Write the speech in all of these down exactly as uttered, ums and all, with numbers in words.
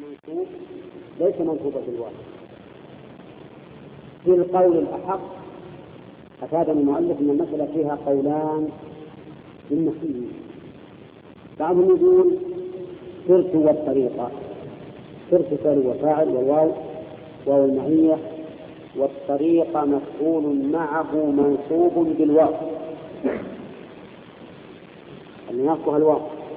المنصوب ليس منصوبا بالواو. في القول الأحق أفادني المؤلف أن المسألة فيها قولان للنحويين. بعضهم يقول سرت والطريقة، سرت فعل وفاعل والواو واو المعية، والطريقة مفعول معه منصوب بالواو، اللي نصبها الواو.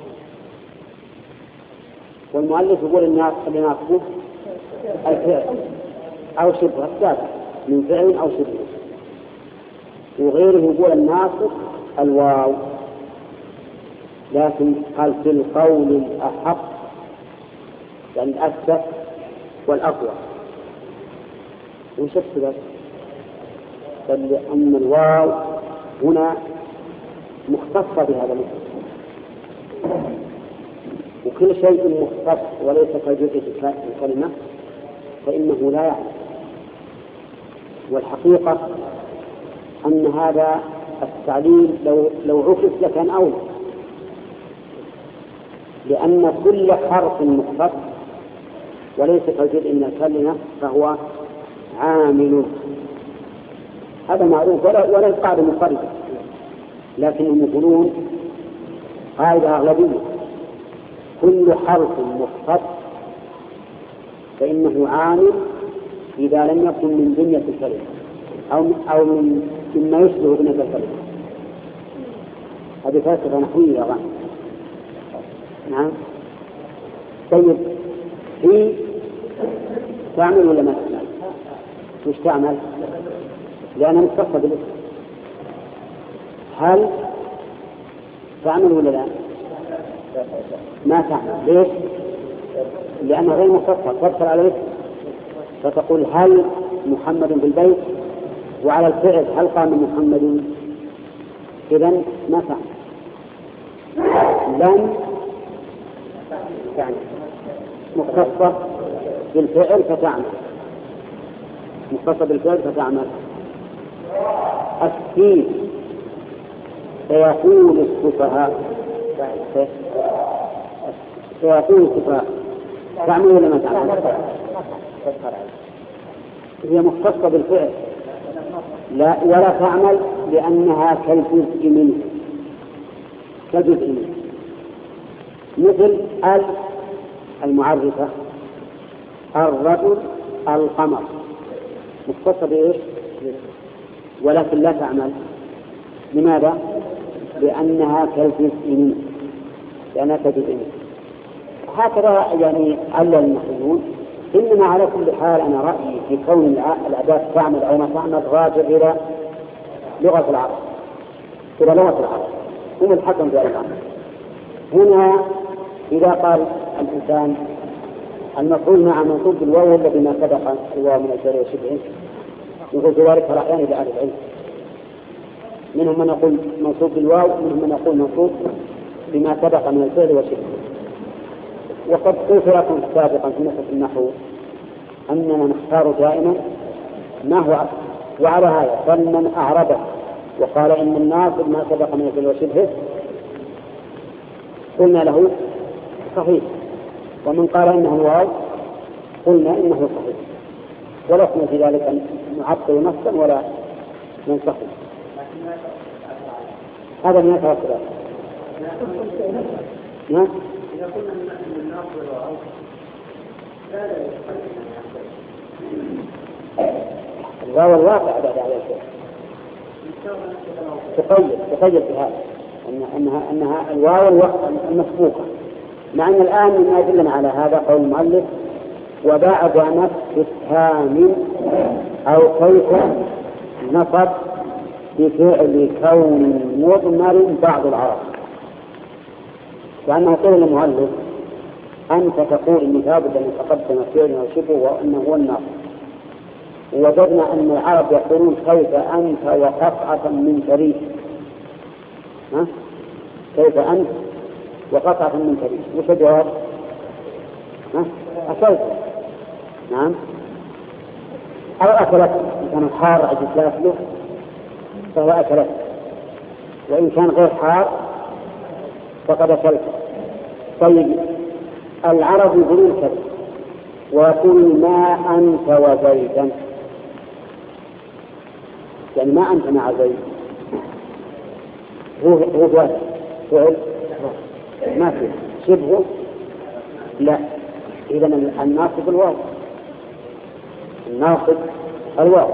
والمؤلف يقول الناس اللي نصبه الفعل أو شبه السابق من فعل أو شبه، وغيره يقول الناصب الواو. لكن قال في القول الأحق يعني الأكثر والأقوى. وش السبب؟ بل لأن الواو هنا مختصة بهذا الاسم، وكل شيء مختص وليس كجزء في الكلمة فإنه لا يعلم. والحقيقة أن هذا التعليل لو لو عكس لكان أولى، لأن كل حرف مختص وليس كجزء من الكلمة فهو عامل. هذا معروف ولا ولا قاعدة مفردة، لكنهم يقولون قاعدة أغلبية: كل حرف مختص فإنه عامل إذا لم يكن من بنية الكلمة أو أو من مما يشبه بنية الكلمة. هذه فلسفة نحوية أظن. نعم. طيب في تعمل ولا ما تعمل؟ وش تعمل؟ لأنها مختصة بالاسم. هل تعمل ولا لا؟ ما تعمل. ليش؟ لأنها غير مختصة، تدخل على الاسم فتقول هل محمد في البيت، وعلى الفعل هل قام محمد، إذن ما تعمل. لن يعني مختصة بالفعل فتعمل، مختصة بالفعل فتعمل. السين سيقول السفهاء، سيقول السفهاء تعمل ولا ما تعمل؟ هي مختصة بالفعل لا ولا تعمل لأنها كالجزء منه، كالجزء منه. مثل ال المعرفة الرجل القمر، مختصة بإيش؟ ولكن لا تعمل. لماذا؟ لأنها كالجزء منه، لأنها كالجزء منه. هكذا يعني علل المحيون. إنما على كل حال أنا رأيي في كون الأداة تعمل أو ما تعمل راجع إلى لغة العرب، إلى لغة العرب هم الحكم في الأمر. هنا إذا قال الإنسان المفعول مع منصوب بالواو الذي ما سبق الواو من الجر وشبهه، يقول ذلك رأيان لأهل العلم، منهم من يقول منصوب بالواو ومنهم من يقول منصوب بما سبق من الفعل وشبهه. وقد قلت لكم سابقا في نصف النحو أننا نختار دائما ما هو أصل، وعلى هذا فمن أعربه وقال إن الناصب ما سبق من الفعل وشبهه قلنا له صحيح، ومن قال إنه واو قلنا إنه صحيح، ولسنا في ذلك أن نعطل نصا ولا ننصحه. هذا من يتوى الثلاثة. نعم. إذا قلنا أن الناصب واو لا لا الواو الواقع بعد على الشيء تقيد تقيد بهذا أن أنها أنها الواو المسبوقة، مع أن الآن من أدلنا على هذا قول المؤلف وبعد نفس استفهام أو كيف نصب بفعل كون مضمر بعض العرب. لأنه قول المؤلف أنت تقول إن لابد أن يتقدم فعل أو شبه وأنه هو الناصب، ووجدنا أن العرب يقولون كيف أنت وقطعة من فريق. ها؟ كيف أنت وقطعة من فريق، وش الجواب؟ ها؟ أكلت. نعم. أو أكلت، إن كان حار عجز له فهو أكلت، وإن كان غير حار فقد أكلت. طيب العرب يقولون كذا ويقول ما أنت وزيدا، يعني ما أنت مع زيد، هو هو فعل ما فيه شبهه لا، إذا الناصب الواو، الناصب الواو.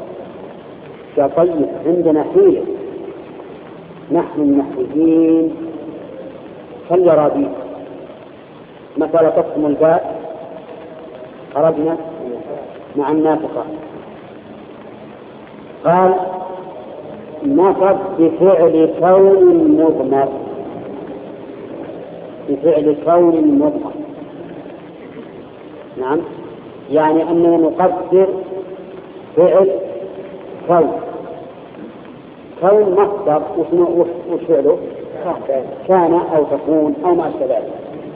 طيب عندنا حيلة نحن النحويين كاليرابيع، مثلا تقسم الباء خرجنا مع النافقة، قال نصب بفعل كون مضمر، بفعل كون مضمر. نعم، يعني أننا نقدر فعل كون، كون مصدر وش فعله؟ كان أو تكون أو ما أشبه ذلك.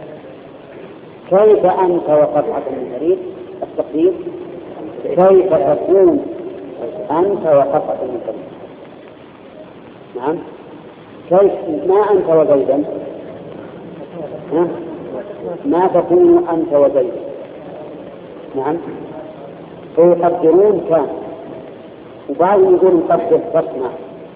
كيف أنت وقطعة من جريد التقدير كيف تكون أنت وقطعة من جريد. نعم، كيف ما أنت وزيدا، ما تكون أنت وزيدا. نعم، فيقدرون كان، وبعضهم يقول نقدر تصنع،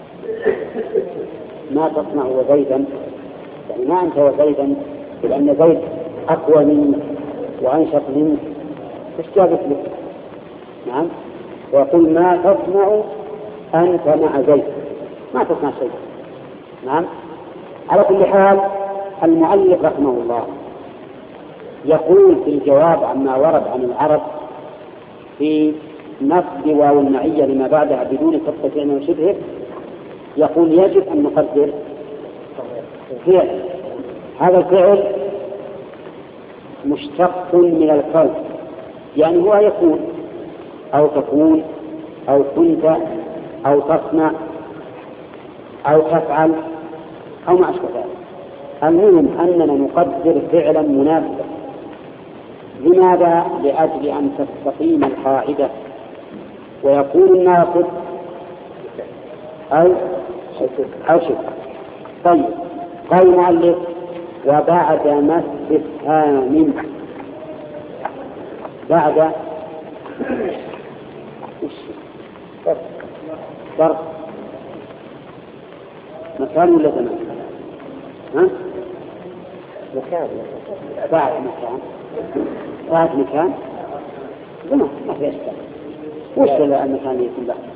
ما تصنع وزيدا، يعني ما أنت وزيدا، لأن زيد أقوى منك وأنشط منك، إيش جابت لك؟ نعم، ويقول ما تصنع أنت مع زيد، ما تصنع شيء. نعم، على كل حال المؤلف رحمه الله يقول في الجواب عما ورد عن العرب في نصب واو المعية لما بعدها بدون خط فعل وشبهه، يقول يجب أن نقدر فعل، هذا الفعل مشتق من الكون، يعني هو يكون أو تكون أو كنت أو تصنع أو تفعل أو ما أشبه ذلك. المهم أننا نقدر فعلا مناسبا. لماذا؟ لأجل أن تستقيم القاعدة ويكون الناقض أو أو شبه. طيب، قال المؤلف وبعد ما استفهام، بعد ضرب مكان ولا زمان؟ ها؟ مكان. بعد مكان، بعد مكان زمان، ما في أشكال. وش المكان يكون بعد؟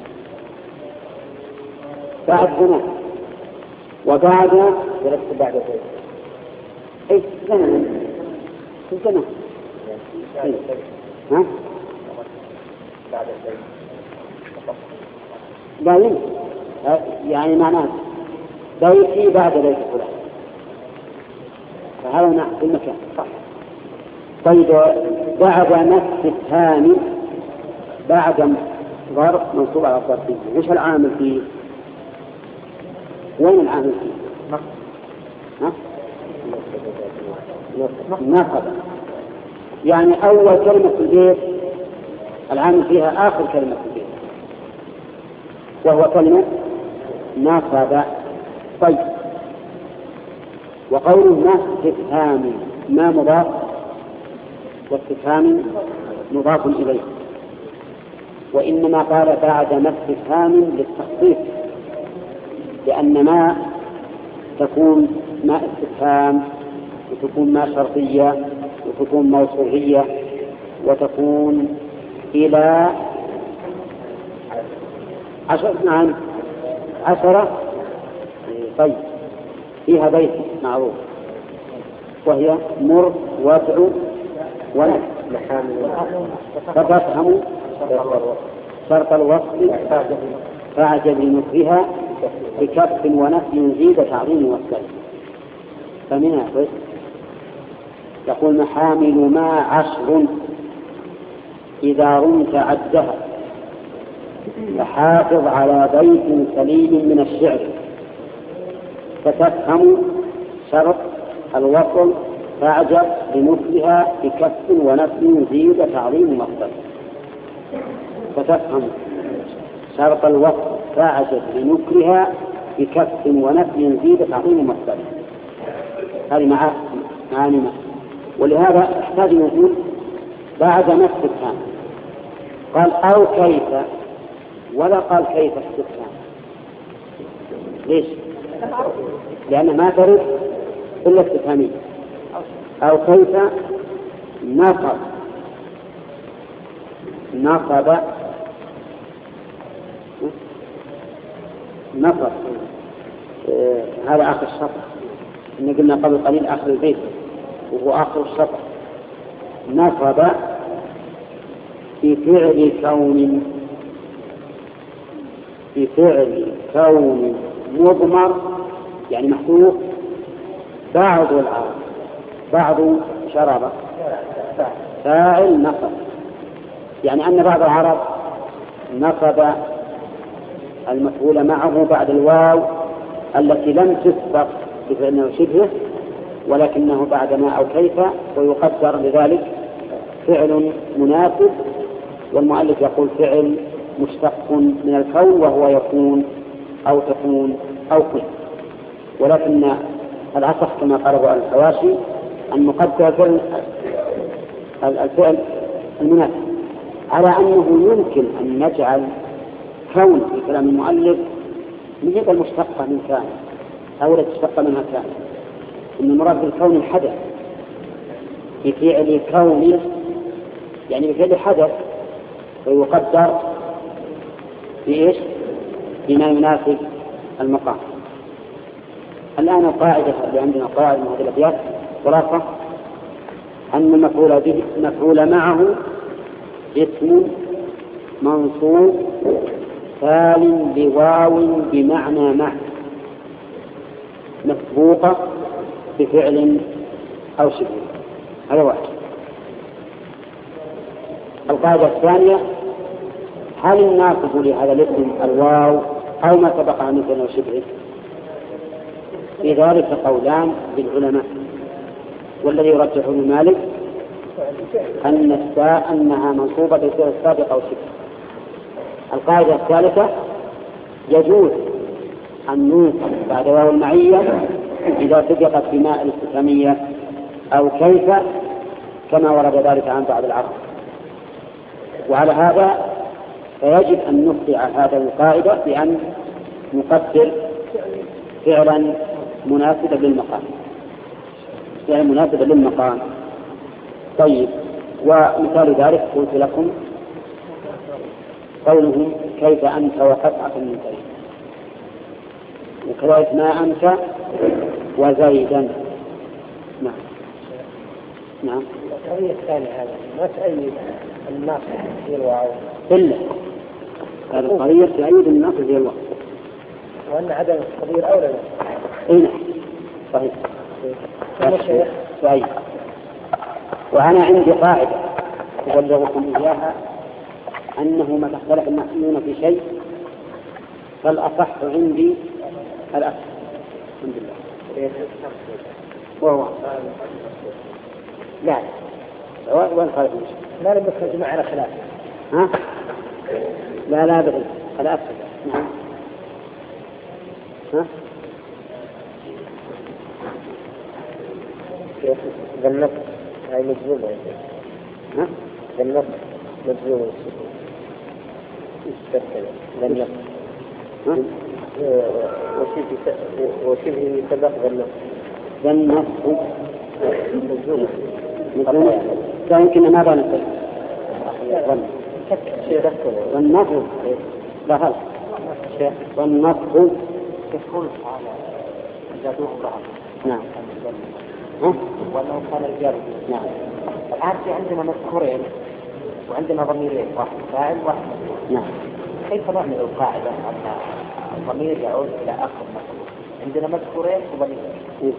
بعد زمان، وبعد يرتب بعد ذلك. أي زمان، في زمان. ها؟ بعد ذلك. لا يمكن، يعني معناه بيتي بعد بيت فلان، فهذا نعم في المكان صح. طيب، بعد نفس الثاني، بعد ظرف منصوب على الظرفية، وش العامل فيه؟ وين العامل فيه؟ ها؟ نقض، يعني أول كلمة في البيت العامل فيها آخر كلمة في البيت، وهو كلمة نقض. طيب، وقوله ما استفهام، ما مضاف واستفهام مضاف إليه، وإنما قال بعد ما استفهام للتخصيص، لأن ما تكون ما استفهام وتكون ما شرطية وتكون موصولية وتكون إلى عشر. نعم، عشرة. طيب، فيها بيت معروف وهي مر وادع ونفس، فتفهم شرط الوصل فاعجب لنكرها بكف ونفي زيد تعظيم والسلم. فمن هذا يقول محامل ما عشر إذا رمت عدها، فحافظ على بيت سليم من الشعر، فتفهم شرط الوصل فاعجب لنكرها بكف ونفي زيد تعظيم والسلم. فتفهم شرط الوصل فاعجب لنكرها بكف ونفي زيد تعظيم والسلم. هذه معاني، ولهذا احتاج نقول بعد ما استفهام، قال أو كيف ولا قال كيف استفهام. ليش؟ لأن ما ترد إلا استفهامية. أو كيف نصب نصب نصب آه هذا آخر الشطر، إن قلنا قبل قليل آخر البيت وهو آخر الشطر. نصب في فعل كون في فعل كون مضمر يعني محذوف بعض العرب بعض شرب فاعل نصب، يعني أن بعض العرب نصب المفعول معه بعد الواو التي لم تسبق بفعل شبهه ولكنه بعد ما أو كيف، ويقدر لذلك فعل مناسب، والمؤلف يقول فعل مشتق من الكون وهو يكون أو تكون أو كن. ولكن الأصح كما قاله الحواشي أن نقدر فعل الفعل المناسب على أنه يمكن أن نجعل كون في كلام المؤلف من هي المشتقة من كان أو لا تشتق منها كان، إن المراد بالكون الحدث في فعل كون يعني بفعل حدث، ويقدر في إيش؟ بما يناسب المقام. الآن القاعدة اللي عندنا قاعدة من هذه الأبيات خلاصة أن المفعول به مفعول معه اسم منصوب تال بواو بمعنى مع مسبوقة بفعل أو شبه. هذا واحد. القاعدة الثانية هل الناصب لهذا الاسم الواو أو ما سبقها من فعل أو شبه؟ في ذلك قولان للعلماء، والذي يرجحه مالك أن الساء أنها منصوبة بفعل السابق أو شبه. القاعدة الثالثة يجوز أن ننصب بعد واو المعية إذا سبقت بماء الاستفهامية أو كيف كما ورد ذلك عن بعض العرب. وعلى هذا فيجب أن نخضع هذه القاعدة بأن نقدر فعلا مناسبا للمقام فعلا مناسبا للمقام. طيب، ومثال ذلك قلت لكم قولهم كيف أنت وقطعة من زيد، وكذلك ما أنت وزيدا. نعم نعم. القضية الثانية هذا ما تأيد الناس في الواو إلا هذه القضية تأيد الناس في الواو، وأن عدم التغيير أولى. إيه صحيح صحيح. وأنا عندي قاعدة أبلغكم إياها أنه ما تختلف المحسنون في شيء فالأصح عندي الأصح الحمد لله. وهو لا وين خالف لا نبقى نجمع على خلاف. ها لا لا بد الأصح. نعم. ها ذنب هاي مجزومة. ها ذنب مجزومة ذنب وشبه سبق ذنب ذنب مجزومة مجزومة لا يمكن ما ظننت والنصب لا هل والنصب يدخل على جادوه بعض. نعم. ها؟ وأنه كان رجال. نعم. الآن في عندنا مذكورين وعندنا ضميرين، واحد فاعل واحد مفعول. نعم. كيف نعمل القاعدة أن الضمير يعود إلى آخر مفعول؟ عندنا مذكورين وضميرين.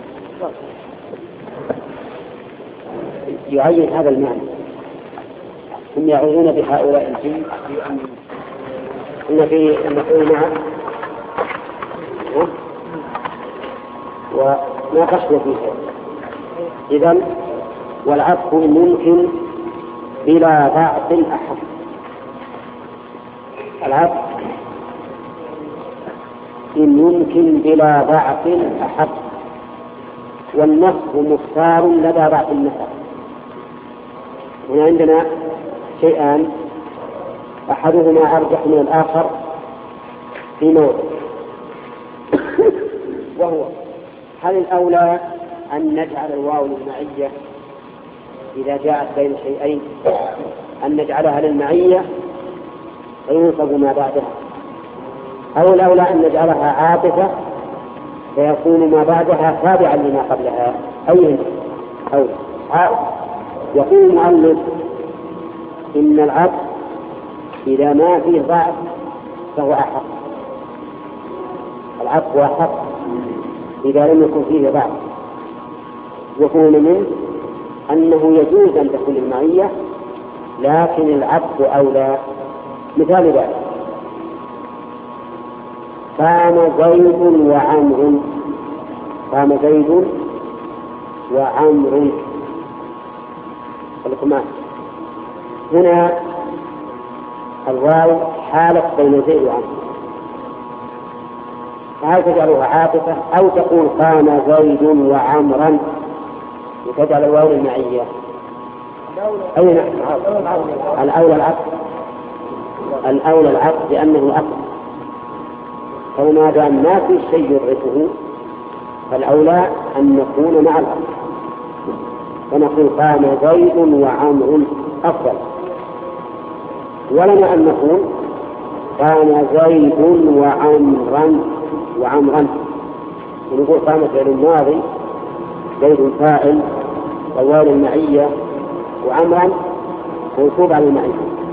يعين هذا المعنى. هم يعودون بهؤلاء الجن بأن إن في المفعول معه وما قصد فيه. إذن والعطف ممكن بلا ضعف أحد. العطف ممكن بلا ضعف أحد، والنصب مختار لدى ضعف النسب. هنا عندنا شيئان أحدهما أرجح من الآخر في موضع، وهو هل الأولى أن نجعل الواو للمعية إذا جاءت بين شيئين، أن نجعلها للمعية فينصب ما بعدها، أو الأولى أن نجعلها عاطفة فيكون ما بعدها تابعا لما قبلها؟ أي أو يقول المؤلف إن العطف إذا ما فيه ضعف فهو أحق، العطف أحق إذا لم يكن فيه ضعف، يكون منه أنه يجوز أن تكون المعية لكن العطف أولى. مثال ذلك قام زيد وعمر، قام زيد وعمر الكمان، هنا الواو حالت بين زيد وعمر، فهل تجعلها عاطفة أو تقول قام زيد وعمرا وتجعل الواو للمعية؟ أي نعم الأولى العطف، الأولى العطف لأنه أقل، فما دام ما في شيء يضعفه فالأولى أن نكون مع الأقل، فنقول قام زيد وعمر أفضل، ولنا أن نقول قام زيد وعمرا وعمرا، ونقول قام فعل الماضي زيد فاعل والواو المعية وعمرا منصوب على المعية.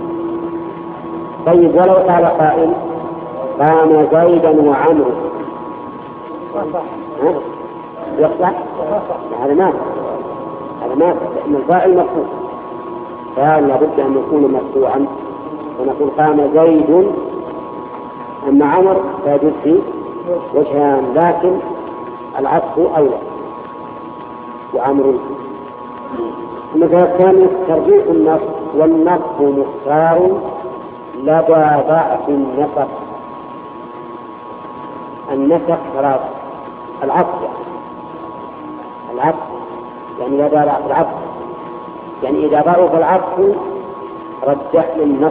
طيب ولو قال قائل قام زيدا وعمرو يصلح؟ هذا ما هذا ما لأن الفاعل مرفوع، فلا بد أن يكون مرفوعا، ونقول قام زيد، أما عمر فيجوز فيه وجهان لكن العطف أولى وعمر. المثال الثاني ترجيح النص، والنص مختار لدى ضعف النسق. النسق خلاص العطف، العطف يعني لدى ضعف العطف، يعني إذا ضعف العطف رجحنا النص.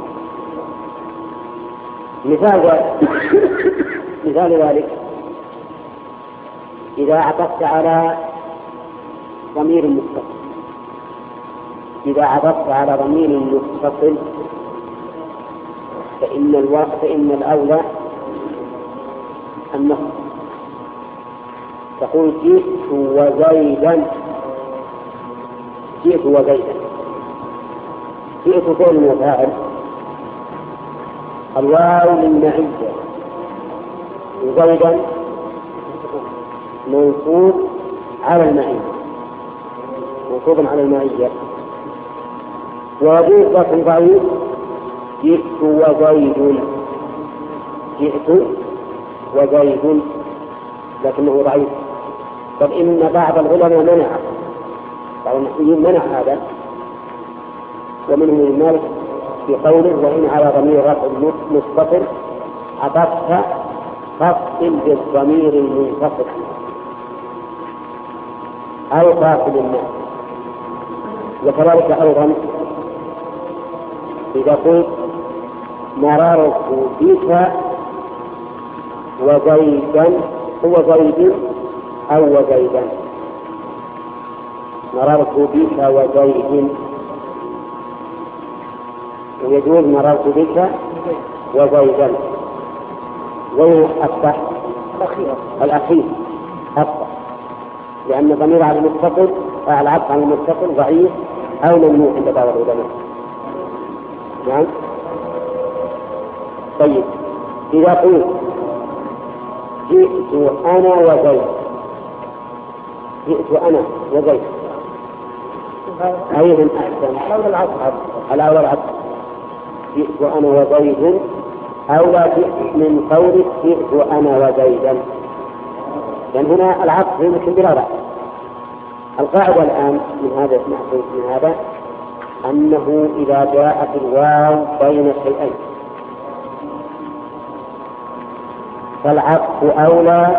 مثال ذلك مثال ذلك إذا عطفت على ضمير متصل، إذا عطفت على ضمير متصل فإن الوقت فإن الأولى النص، تقول جئت وزيدا، جئت وزيدا، جئت فعل وفاعل، الواو للمعية، وزيدا منصوب على المعية، منصوب على المعية، ويجوز لكن ضعيف جئت وزيد، جئت وزيد لكنه ضعيف. بل إن بعض العلماء منع، بعض النحويين منع هذا، ومنهم ابن مالك في قوله وإن على ضمير رفع متصل عطفت فصل بالضمير المنفصل أو فاصل الناس. وكذلك أيضا إذا قلت مررت بك وزيدا، هو زيد أو وزيدا، مررت بك وزيد، ويجوز مررت بك وزيدا، وين أصبح الأخير أصبح، لأن ضمير على المتصل على العطف على المتصل ضعيف أو ممنوع عند بعض العلماء. نعم. طيب إذا قلت جئت أنا وزيد، جئت أنا وزيد أيضا أحسن حول العطف، الأول العطف جئت أنا وزيد، أو لا جئت من قولك جئت أنا وزيدا، لأن هنا العطف يمكن بلا رأي. القاعدة الآن من هذا من هذا أنه إذا جاءت الواو بين شيئين فالعطف أولى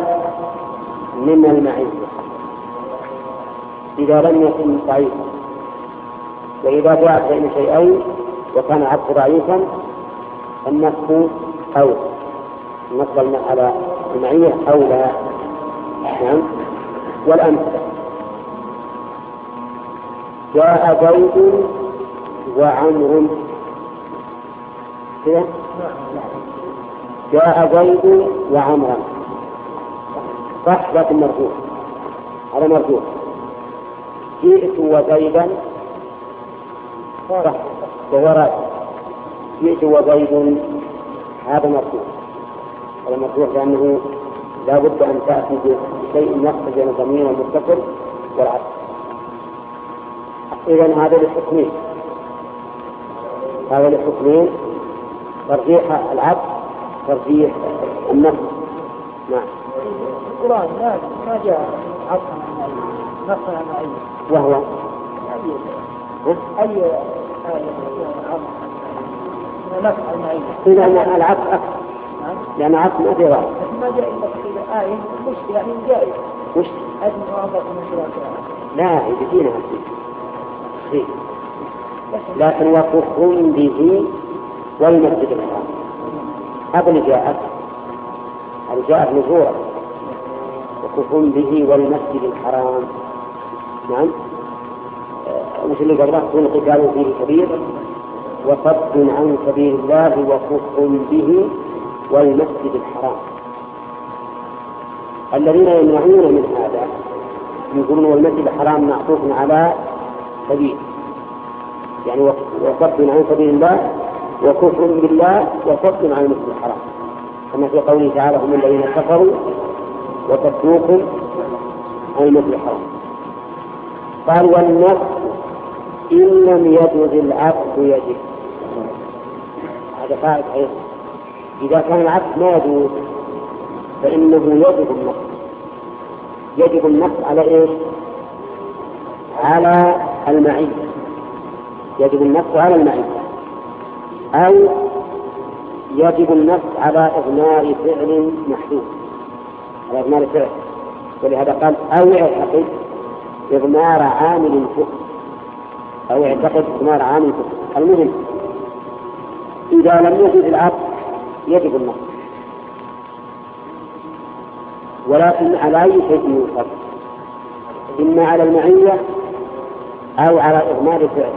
من المعية إذا لم يكن ضعيفا، وإذا جاء بين شيئين وكان العطف ضعيفا النصب أولى، النصب على المعية أولى. نعم. والأمثلة: جاء زيد وعمر، جاء زيد وعمرا صح لكن مرفوع على مرفوع. جئت وزيدا صح وهو راجع. جئت وزيد هذا مرفوع، هذا مرفوع لأنه لا بد أن تأتي بشيء يخرج بين الضمير والمتصل والعطف. إذن هذا لحكمين، هذا لحكمين: ترجيح العطف، ترجيح النصب. نعم. القرآن ما ما جاء عطف نصب عن أي وهو أي عطف نصب عن أي إذا العطف أكثر لأن عطف ما في غاية. ما جاء إلا في آية مش يعني جاء مش هذه المواضيع من ثلاثة. لا يجينا فيه، لكن وكفر به والمسجد الحرام هذا اللي جاءت، هذا جاءت نزورا. وكفر به والمسجد الحرام. نعم. مش اللي قبله كون قتال فيه كبير وصد عن سبيل الله وكفر به والمسجد الحرام. الذين يمنعون من هذا يقولون والمسجد الحرام معطوف على سبيل، يعني وصد عن سبيل الله وكفر بالله وصد عن المسجد الحرام، كما في قوله تعالى: هم الذين كفروا وصدوكم عن المسجد الحرام. قال: والنصب إن لم يجوز العقد يجب. هذا قاعدة أيضا، إذا كان العقد ما يجوز فإنه يجب النصب. يجب النصب على إيش؟ على المعية. يجب النصب على المعية، أو يجب النصب على إضمار فعل محدود، على إضمار فعل. ولهذا قال: أو يعتقد إضمار عامل فقه، أو يعتقد إضمار عامل فقه. المهم إذا لم يجد العقد يجب النصب، ولكن على أي شيء ينصب؟ إما على المعية أو على إضمار فعل.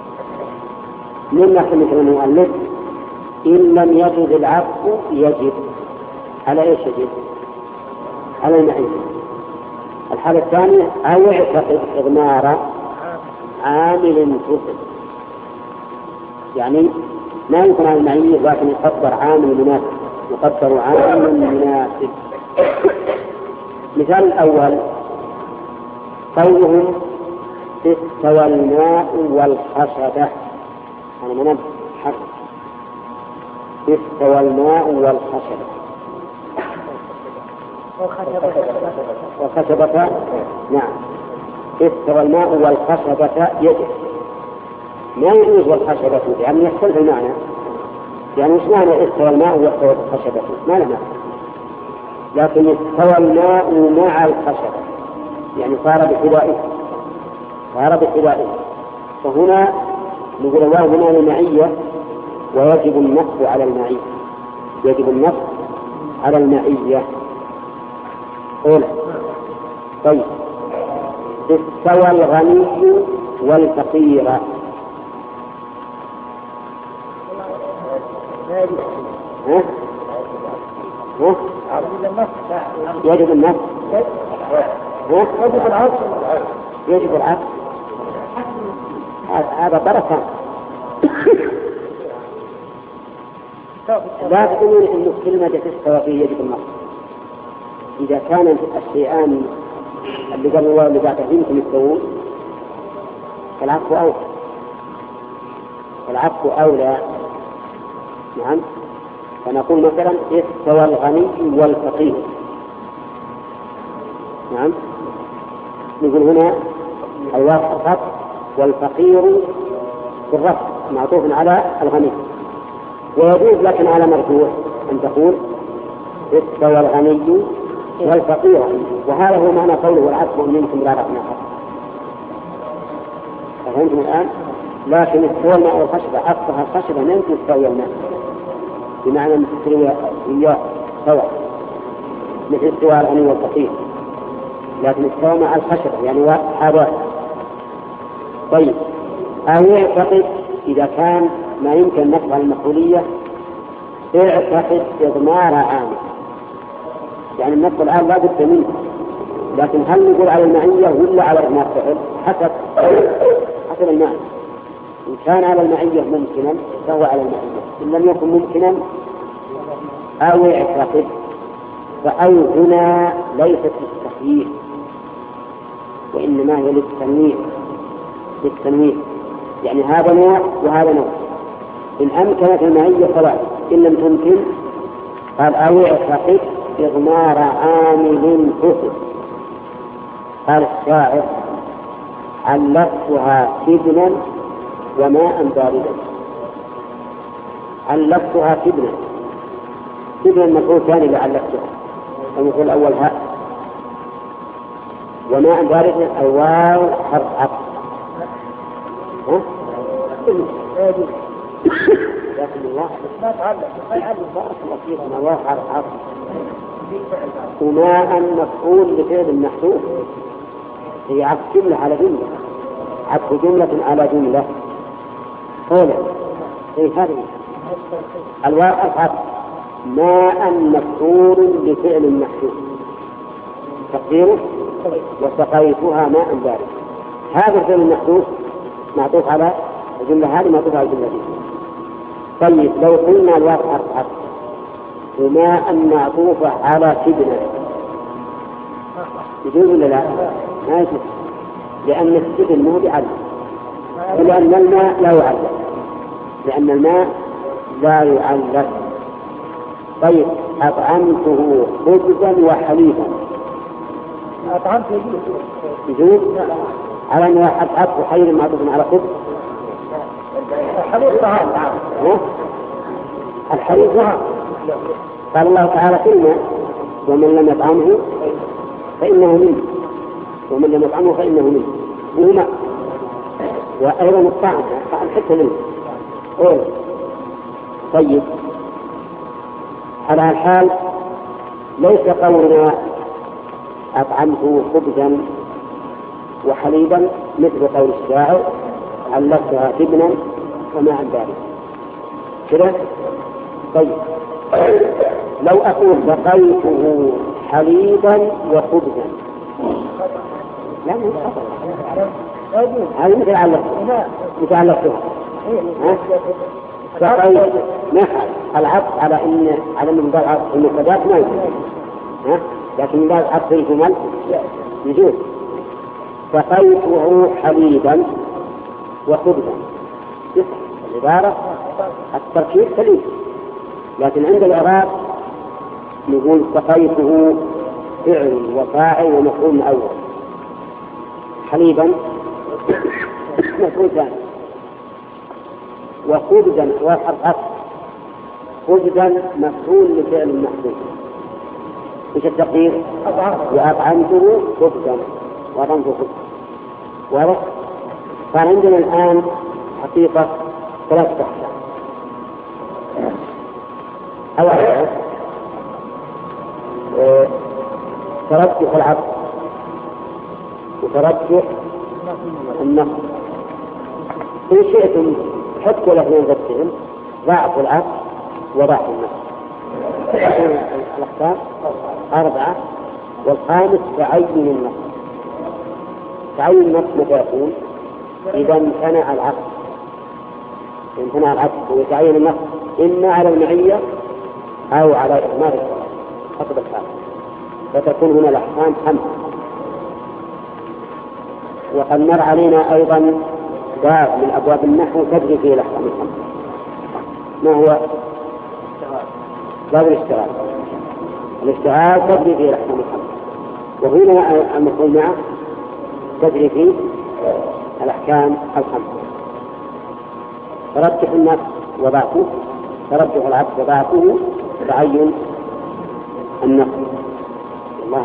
من نحن مثل المؤلف: إن لم يجد العقد يجب. على إيش يجب؟ على المعية. الحالة الثانية: أو يعتقد إضمار عامل فقه، يعني ما يمكن على المعية لكن يقدر عامل مناسب، يقدر عامل مناسب. مثال الأول قولهم: استوى الماء والخشبة. أنا منبه حق. استوى الماء والخشبة. والخشبة نعم. استوى الماء والخشبة يجب. ما يجوز والخشبة يعني يختلف المعنى، يعني مش معنى استوى الماء والخشبة ما له معنى، لكن استوى الماء مع الخشبة يعني صار بحذائه، صار بحذائه. فهنا نقول الله هنا المعية ويجب النصب على المعية، يجب النصب على المعية. أولى. طيب استوى الغني والفقير. ها؟ ها؟ يجب النصب. يجب العطف. يجب العطف. هذا بركة. لا تقولون إن كلمة تستوى فيه يجب النصب. إذا كان الشيئان اللي قال الله اللي بعده يمكن يستوون فالعطف أولى، العطف أولى. نعم. فنقول مثلا استوى الغني والفقير. نعم. نقول هنا الواو خط والفقير بالرفع معطوف على الغني، ويجوز لكن على مرفوع أن تقول استوى الغني والفقير، وهذا هو معنى قوله والعطف منكم لا رحمة. فهمتم الآن؟ لكن استوى الماء والخشبة أصلها الخشبة لا يمكن تستوي الماء، بمعنى أن تستوي إياه سواء مثل استواء الغني والفقير، لكن استوى مع الخشبة يعني هذا. طيب أو يعتقد إذا كان ما يمكن النص على المفعولية اعتقد إضمار عامل، يعني النص الآن لا بد منه، لكن هل نقول على المعية ولا على إضمار فعل؟ حسب حسب المعنى. إن كان على المعية ممكنا فهو على المعية، إن لم يكن ممكنا أو يعتقد. فأو هنا ليست للتخيير وإنما هي للتنويع، للتنويع يعني هذا نوع وهذا نوع. إن أمكنت المعية فلا، إن لم تمكن قال أو يعتقد إضمار عامل فسد. قال الشاعر علقتها سجنا وماء باردا. علقتها سجنا، سجنا المفعول ثاني لعلقتها، المفعول الأول هاء، وماء باردا الواو حرف عطف. ها؟ لكن الله ما تعلق ما يعلق بارك الله فيك ما الله حرف عطف. وماء مفعول لفعل محذوف، هي عطف جملة على جملة، عطف جملة على جملة. قولا اي هذه الواو حرف عطف، ماء مفعول لفعل محذوف تقديره وسقيتها ماء بارد. هذا الفعل المحذوف معطوف على الجملة هذه، معطوف على الجملة دي. طيب لو قلنا الواو حرف عطف وماء معطوفة على سجن يجوز ولا لا؟ ما يجوز، لأن السجن مو بعلم، ولأن الماء لا يعلق، لأن الماء لا يعلق. طيب أطعمته خبزا وحليبا، أطعمته يجوز على أن واحد عطف وحليب معطوف على خبز. الحليب طعام. الحليب طعام. قال الله تعالى كلمة ومن لم يطعمه فإنه منه، ومن لم يطعمه فإنه منه، وهما وأيضا الطعم الطعم حتى منه. أوه. طيب على الحال ليس قولنا أطعمته خبزا وحليبا مثل قول الشاعر علقتها جبنا وماء بارد كده. طيب لو أقول سقيته حليبا وخبزا لا مو خطأ، هذا مثل علقتها مثل علقتها سقيت ما العطف على ان على من باب عطف المفردات ما يجوز، ها لكن من باب عطف الجمل يجوز. سقيته حليبا وخبزا العبارة التركيب سليم، لكن عند الإعراب نقول سقيته فعل وفاعل ومفعول أول، حليبا مفعول ثاني، وخبزا وحرف عطف، خبزا مفعول لفعل محذوف. ايش التقدير؟ وأطعمته خبزا وأطعمته خبزا. واضح؟ صار عندنا الآن حقيقة ثلاث أحكام. أولا ترجح العطف وترجح النصب. إن شئتم حطوا الاثنين ضدهم، ضاعفوا العطف وضاعفوا النصب. الأحكام أربعة، والخامس تعين النصب. تعين النصب متى يكون؟ إذا امتنع العطف، امتنع العطف ويتعين النصب إما على المعية أو على إضمار الصلاة حسب الحال، فتكون هنا الأحكام خمسة. وقد مر علينا أيضا باب من أبواب النحو تجري فيه الأحكام الخمسة. ما هو؟ باب الاشتغال. الاشتغال تجري فيه الأحكام الخمسة، وهنا المفعول معه تجري فيه الأحكام الخمسة. ترجح النصب وضعفه، ترجح العطف وضعفه، تعين النصب. الله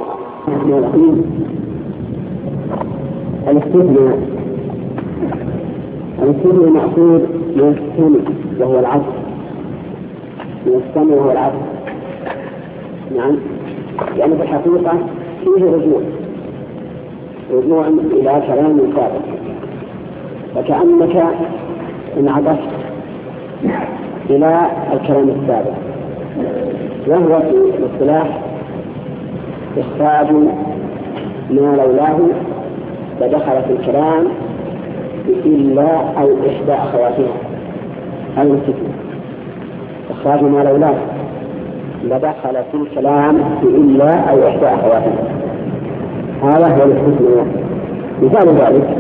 أعلم. الاستثناء الكل المقصود يستمع وهو العصر، يستمع وهو العصر. نعم، يعني في الحقيقة فيه رجوع رجوع إلى كلام سابق، فكأنك انعطفت إلى الكلام السابق، وهو في الاصطلاح إخراج ما لولاه فدخل في الكلام إلا أو إحدى أخواتها المستثنى. إخراج ما لولاه لدخل في الكلام إلا أو إحدى أخواتها، هذا هو الاستثناء. مثال ذلك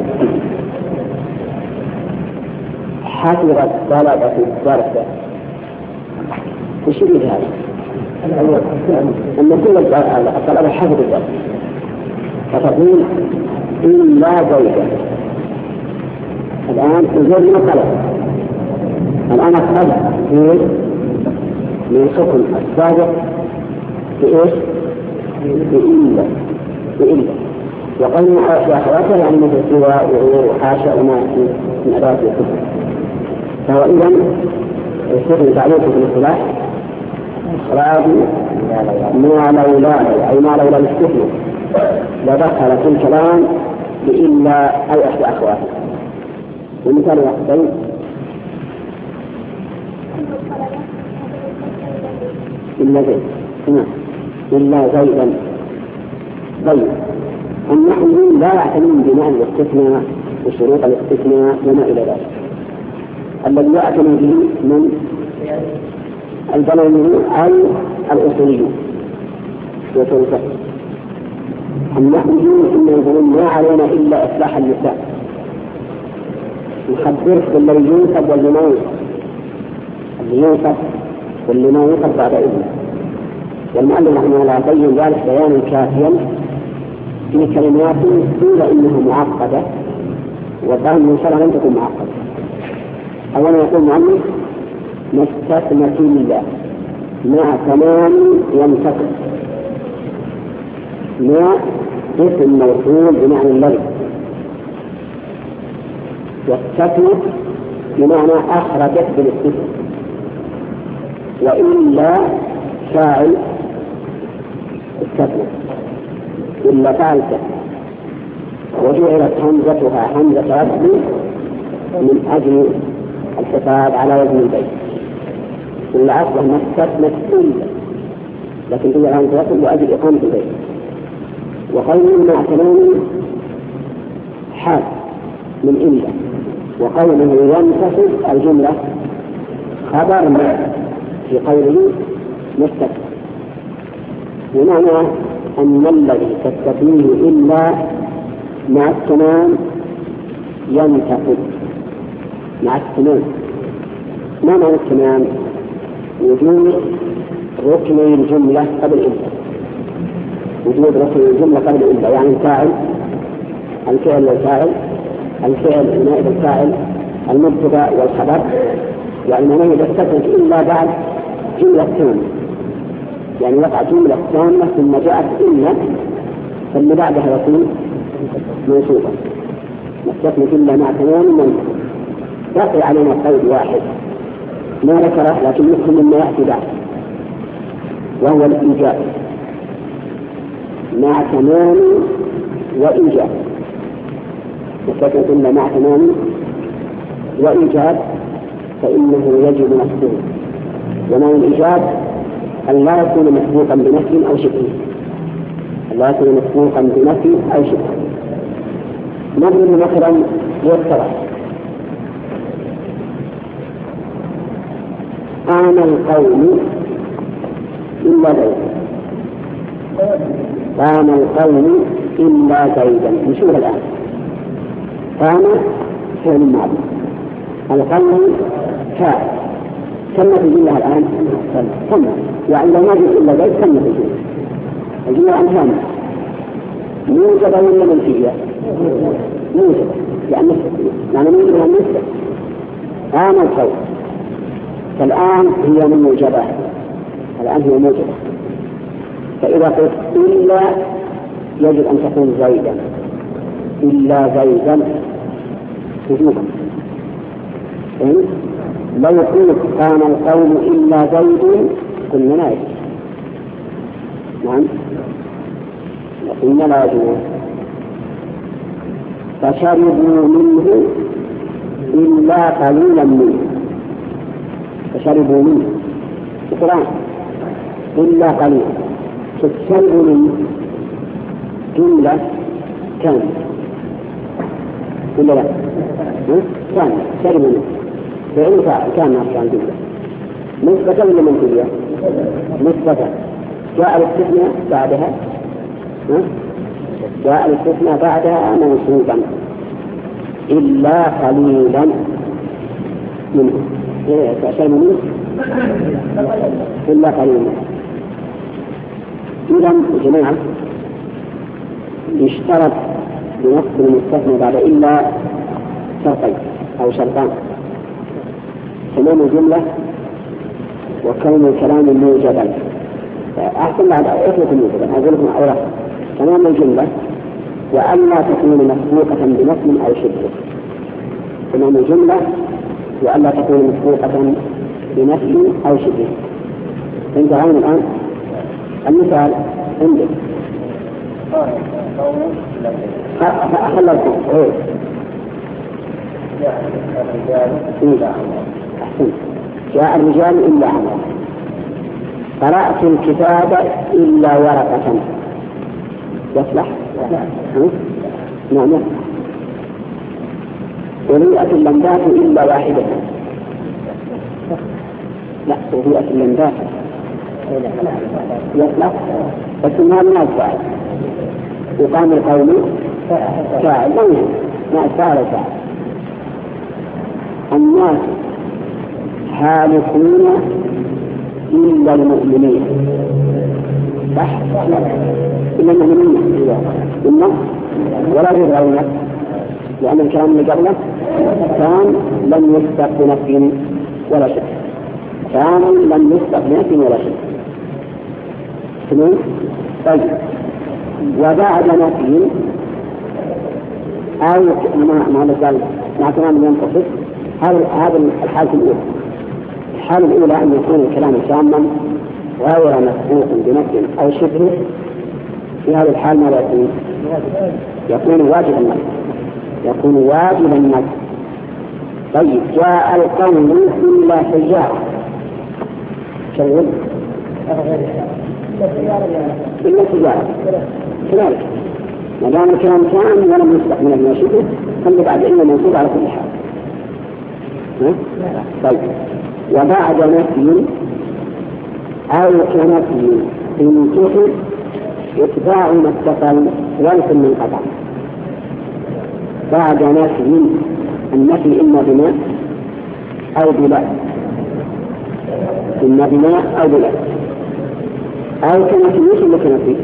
حفظت طلبة الدرس، وش يريد هذا؟ أن كل الطلبة حفظوا الدرس، فتقول إلا زيدا. الآن زيد من الطلبة، الآن أخرج من الحكم السابق بإيش؟ بإلا بإلا وقلنا يا أخواتها يعني مثل سوى وحاشا وما من أدوات الحكم. فهو إذن يصير تعليق في الاصطلاح إخراج ما لولاه، أي ما لولا الاستثناء لدخل في الكلام بإلا أو إحدى أخواتها. ومثال واحدين إلا زيد، نعم إلا زيدا. طيب النحو لا يعتنون بمعنى الاستثناء وشروط الاستثناء وما إلى ذلك. الذي يعتني به من البلاغيون أو الأصوليون وطول الفقه. النحويون إنه يقولون ما علينا إلا إصلاح اللسان، نخبرك بالذي ينصب واللي ما ينصب، اللي ينصب واللي ما ينصب بعد إذنه. والمؤلف رحمه الله بين ذلك بيانا كافيا في كلمات قيل إنها معقدة والظاهر من شرع لم تكن معقدة. أولا يقول المؤلف مستثنى الله مع تمام ينتقل، مع اسم موصول بمعنى الذي، والتثنى بمعنى أخرجت بالاستثناء، وإلا فاعل التثنى، إلا فاعل التثنى، وجعلت همزتها همزة رفع من أجل الحفاظ على وزن البيت. العصر ما استثنت إلا، لكن هي الآن توصل لأجل إقامة البيت. وقوله مع كلام حال من إلا، وقوله ينتصف الجملة خبر ما في قوله مستثنى، بمعنى أن الذي تستثنيه إلا مع التمام ينتصف مع التمام. ما معنى التمام؟ وجود ركن الجملة قبل إلا، وجود ركن الجملة قبل إلا، يعني الفاعل، الفعل والفاعل، الفعل نائب الفاعل، المبتدأ والخبر، يعني ما هي تستثنى إلا بعد جملة تامة، يعني وقع جملة تامة ثم جاءت إلا ثم بعدها يكون منصوبا. نستثنى إلا مع تمام منصوب. بقي علينا قول واحد ما ذكره لكن يفهم مما يأتي بعد، وهو الإيجاب مع تمام وإيجاب. نستثنى إلا مع تمام وإيجاب فإنه يجب نفسه، ومعنى الإيجاب أن لا يكون مسبوقا بنفي أو شبه، أن لا يكون مسبوقا بنفي أو شبه. نضرب مثلا يتبع قام القوم إلا زيدا، قام القوم إلا زيدا. نشوف الآن قام فعل ماضي، القوم فاعل، تمت الجملة الآن تمت، يعني لو ما جئت إلا زيد تمت الجملة. الجملة الآن تمت موجبة ولا منفية؟ موجبة، لأن يعني موجبة مثل قام القوم، فالآن هي من موجبة، الآن هي موجبة. فإذا قلت إلا يجب أن تكون زيدا، إلا زيدا وجوبا، لو قلت كان القوم إلا زيد قلنا لا يجوز. نعم قلنا لا يجوز. فشربوا منه إلا قليلا منه. فشربوا منه القرآن إلا قليلا. فشربوا منه جملة كان ولا لا؟ كان شربوا منه فعل فاعل كان كان جملة نسبة ولا منفية؟ نسبة. جاء الاستثناء بعدها جاء الاستثناء بعدها منصوبا إلا قليلا منه. فشربوا منه إلا قليلا. إذا جماعة يشترط بنصب المستثنى بعد إلا شرطين أو شرطان: تمام الجملة وكون الكلام موجبا. أحسن بعد أثبت موجبا أقول لكم أولا تمام الجملة وألا تكون مسبوقة بنصب أو شبه. تمام الجملة وألا تكون مسبوقة بنصب أو شبه. انت عين الآن المثال عندك أخلصكم أحسن. جاء الرجال إلا عمل. قرأت الكتاب إلا ورقة. يصلح؟ نعم. وليئة اللمبات إلا واحدة. لا وليئة اللمبات يصلح بس ما الناس فاعل. وقام القوم فاعل ما فاعل فاعل. الناس حالقون إلا المؤمنين. صح؟ إلا المؤمنين إلا ولا يرغبون لأن الكلام اللي قبله كان لم يسبق بنفي ولا شك. كان لم يسبق بنفي ولا شك. تمام؟ طيب وبعد نفي أو ما ما قال مع تمام ينقصد. هذا الحالة الأولى. الحالة الأولى أن يكون الكلام تاما غير مسبوق بنفي أو شبه. في هذه الحال ماذا يكون؟ يكون واجب النفي. يكون واجب النفي. طيب جاء القوم إلا حجارة. شغل إلا حجارة كذلك ما دام الكلام كان ولم يسبق من المشبه خلي بعد إلا منصوب على كل حال. طيب وبعد نفي أو كنفي انتهي اتباع ما اتصل ولكن من قطع. بعد نفي النفي إما بناء أو بلا. إما بناء أو بلا أو كنفي. مش اللي كنفي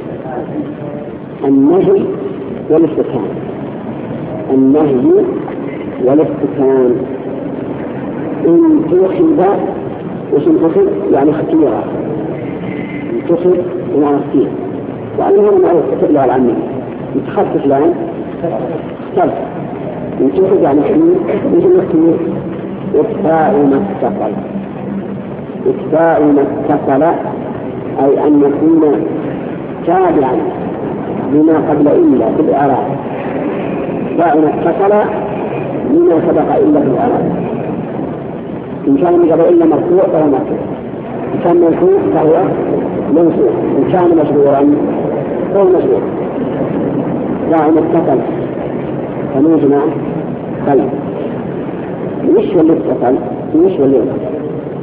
النهي والاستكان. النهي والاستكان انتخب. وش انتخب؟ يعني اختيار. انتخب يعني اختيار. وأنه هنا معروف تطلع العمي يتخفف لهم اختلف. انتخب يعني اختيار مثل اختيار. اتباع ما اتصل. اتباع ما اتصل أي أن يكون تابعا لما قبل إلا في الإعراب. اتباع ما اتصل لما سبق إلا في الإعراب. إن كان من قبل إلا مرفوع فهو مرفوع. إن كان مرفوع فهو منصوب. إن كان مشروعا فهو مشروع. لا متصل فمن جماعة طيب مش واللي اتصل مش واللي اتصل.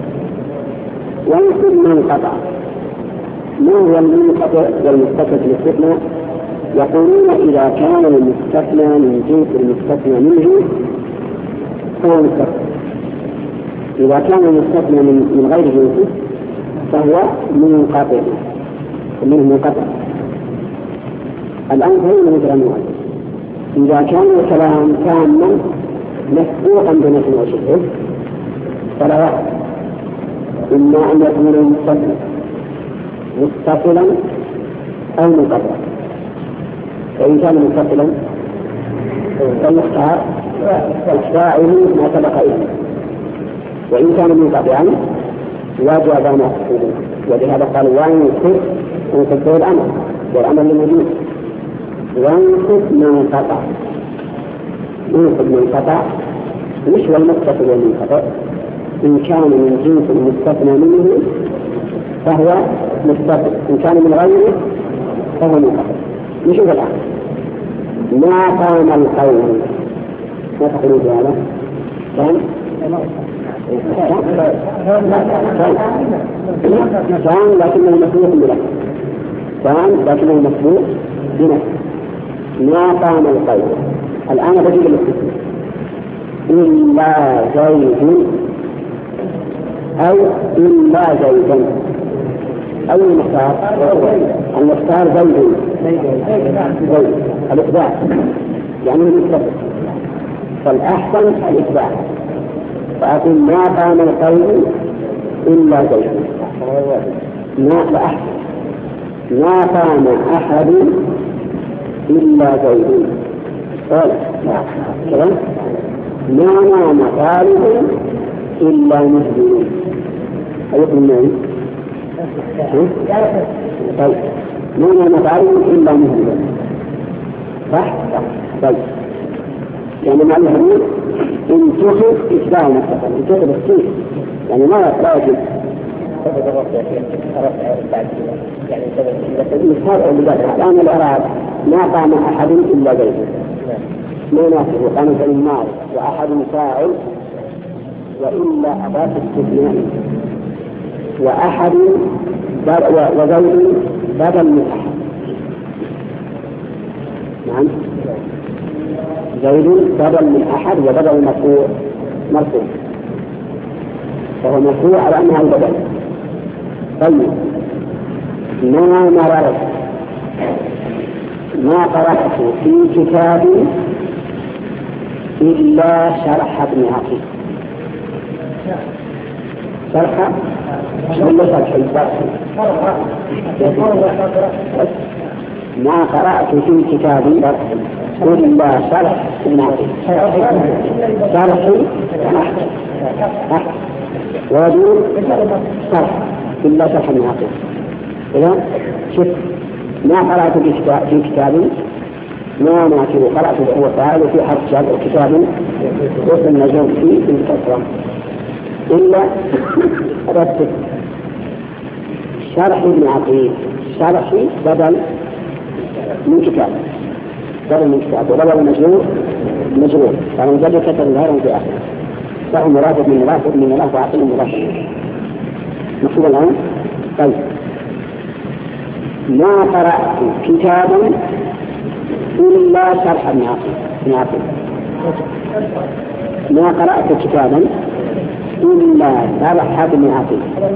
ويكون منقطع. ما هو المنقطع والمتصل في الاستثناء؟ يقولون إذا كان المستثنى من جنس المستثنى منه فهو متصل. إذا كان المستثنى من غير جنسه فهو منقطع منه منقطع. الآن فهمنا مثل أنواع. إذا كان الكلام تاما مسبوقا بنفي وشبه فلا واحد. إما أن يكون متصلا متصلا أو منقطعا. فإن كان متصلا فيختار إتباعه ما سبق إليه وإن كان منقطعا وجب نصبه، ولهذا قال وينصب ينصب الأمر والأمر للوجود وينصب من قطع ينصب من قطع مش والمتصل والمنقطع إن كان من جنس المستثنى منه فهو متصل، إن كان من غيره فهو منقطع. نشوف الآن ما قام القوم ما تقولون بهذا؟ كان كان لكنه مسبوق بنفسه كان لكنه مسبوق بنفسه ما قام القوم. الآن بجيب الاستثناء إلا زيد أو إلا زيدا أو المختار المختار زيد زيد الإتباع يعني المتفق، فالأحسن الإتباع، فأقول ما قام القوم إلا زيد ما لأحسن ما قام أحد إلا زيد ما نام طالب إلا مهدي أيضا النوم طيب ما نام طالب إلا مهدي صح؟ طيب يعني مع الهدي انتخب إتباع مستقر انتخب السيف يعني ما يجب الآن الإعراب ما قام أحد إلا زيد ما ناسه قام زيد النار وأحد فاعل وإلا أضاف استثناء وأحد وزيد بدل من أحد. نعم زيد بدل من أحد وبدل مرفوع مرفوع فهو مرفوع على أنها البدل. طيب ما مررت ما قرأت في كتاب إلا شرح ابن عقيل شرح ولا شرح ما قرأت في كتاب إلا شرح ابن عقيل شرح ويقول شرح إلا شرح ابن عقيل. إذا شوف ما قرأت في كتاب ما ناكل قرأت هو فاعل في حرف شرح كتاب واسم النجوم فيه في الكسرة إلا رتب شرح ابن عقيل شرح بدل من كتاب بدل من كتاب وبدل مجرور مجرور فمن بدل كتب الهرم في آخر فهو مرافق من مرافق من مرافق وعقل من مرافق مكتوب الآن. طيب ما قرأت كتابا إلا شرح ابن عقيل ما قرأت كتابا إلا شرح ابن عقيل.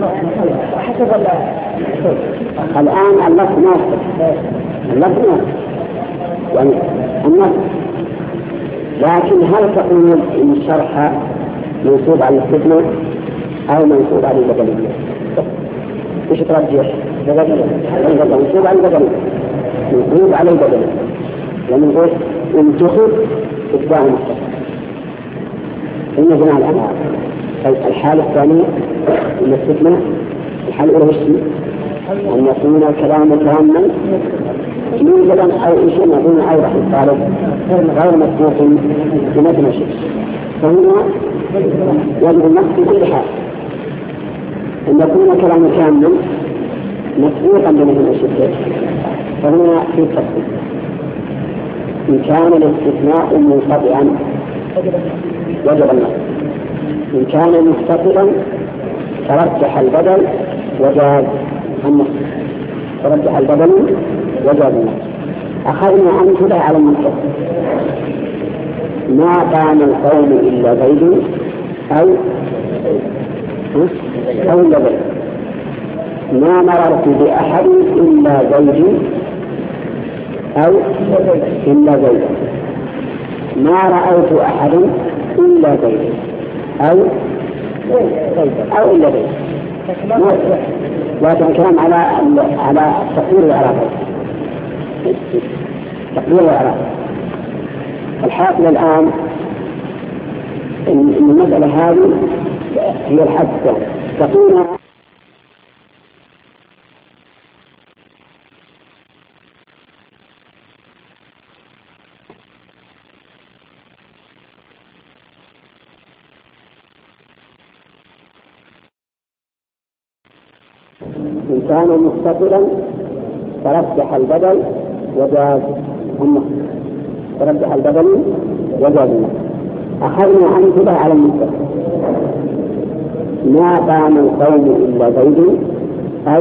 الآن اللفظ ناصر اللفظ ناصر يعني النص، لكن هل تقول إن الشرح منصوب على الاستثناء أو منصوب على البدلية؟ إيش ترجح؟ منصوب على البدلية منصوب على البدلية لأنه يقول انتخب إتباع المستقبل. إن جماعة الآن الحالة الثانية الاستثناء الحالة الأولى وش أن يكون الكلام تاما يوجد أو شيء يكون أوضح للطالب غير مسبوق بمثل شيء، فهنا يجب النص في كل حال أن يكون الكلام كاملا مسبوقا بمثل الشيء، فهنا في التفصيل إن كان الاستثناء منقطعا وجب النص، إن كان متصلا ترجح البدل وجاز النص ترجح البدل وجاز النص. أخذنا أمثلة على المنطق ما قام القوم إلا زيد أو أو إلا زيد ما مررت بأحد إلا زيد أو إلا زيد ما رأيت أحد إلا زيد أو أو إلا زيد. وهذا الكلام على على تقدير الإعراب تقدير الإعراب. الحاصل الآن إن المسألة هذه هي الحادثة تكون إن كان متصلا ترجح البدل وجاز النص، ترجح البدل وجاز النص. أخذنا أمثلة على المتصل: ما قام القوم إلا زيد، أي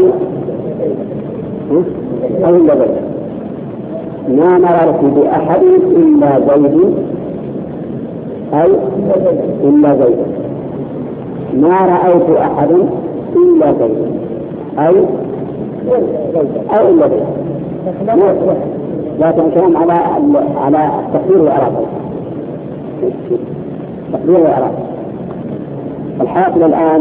أو إلا زيد. ما مررت بأحد إلا زيد، أي إلا زيد. ما رأيت أحد إلا زيد، أي أو إلا زيد. لكن كلام على على التقدير والإعراب، تقدير والإعراب. الحاصل الآن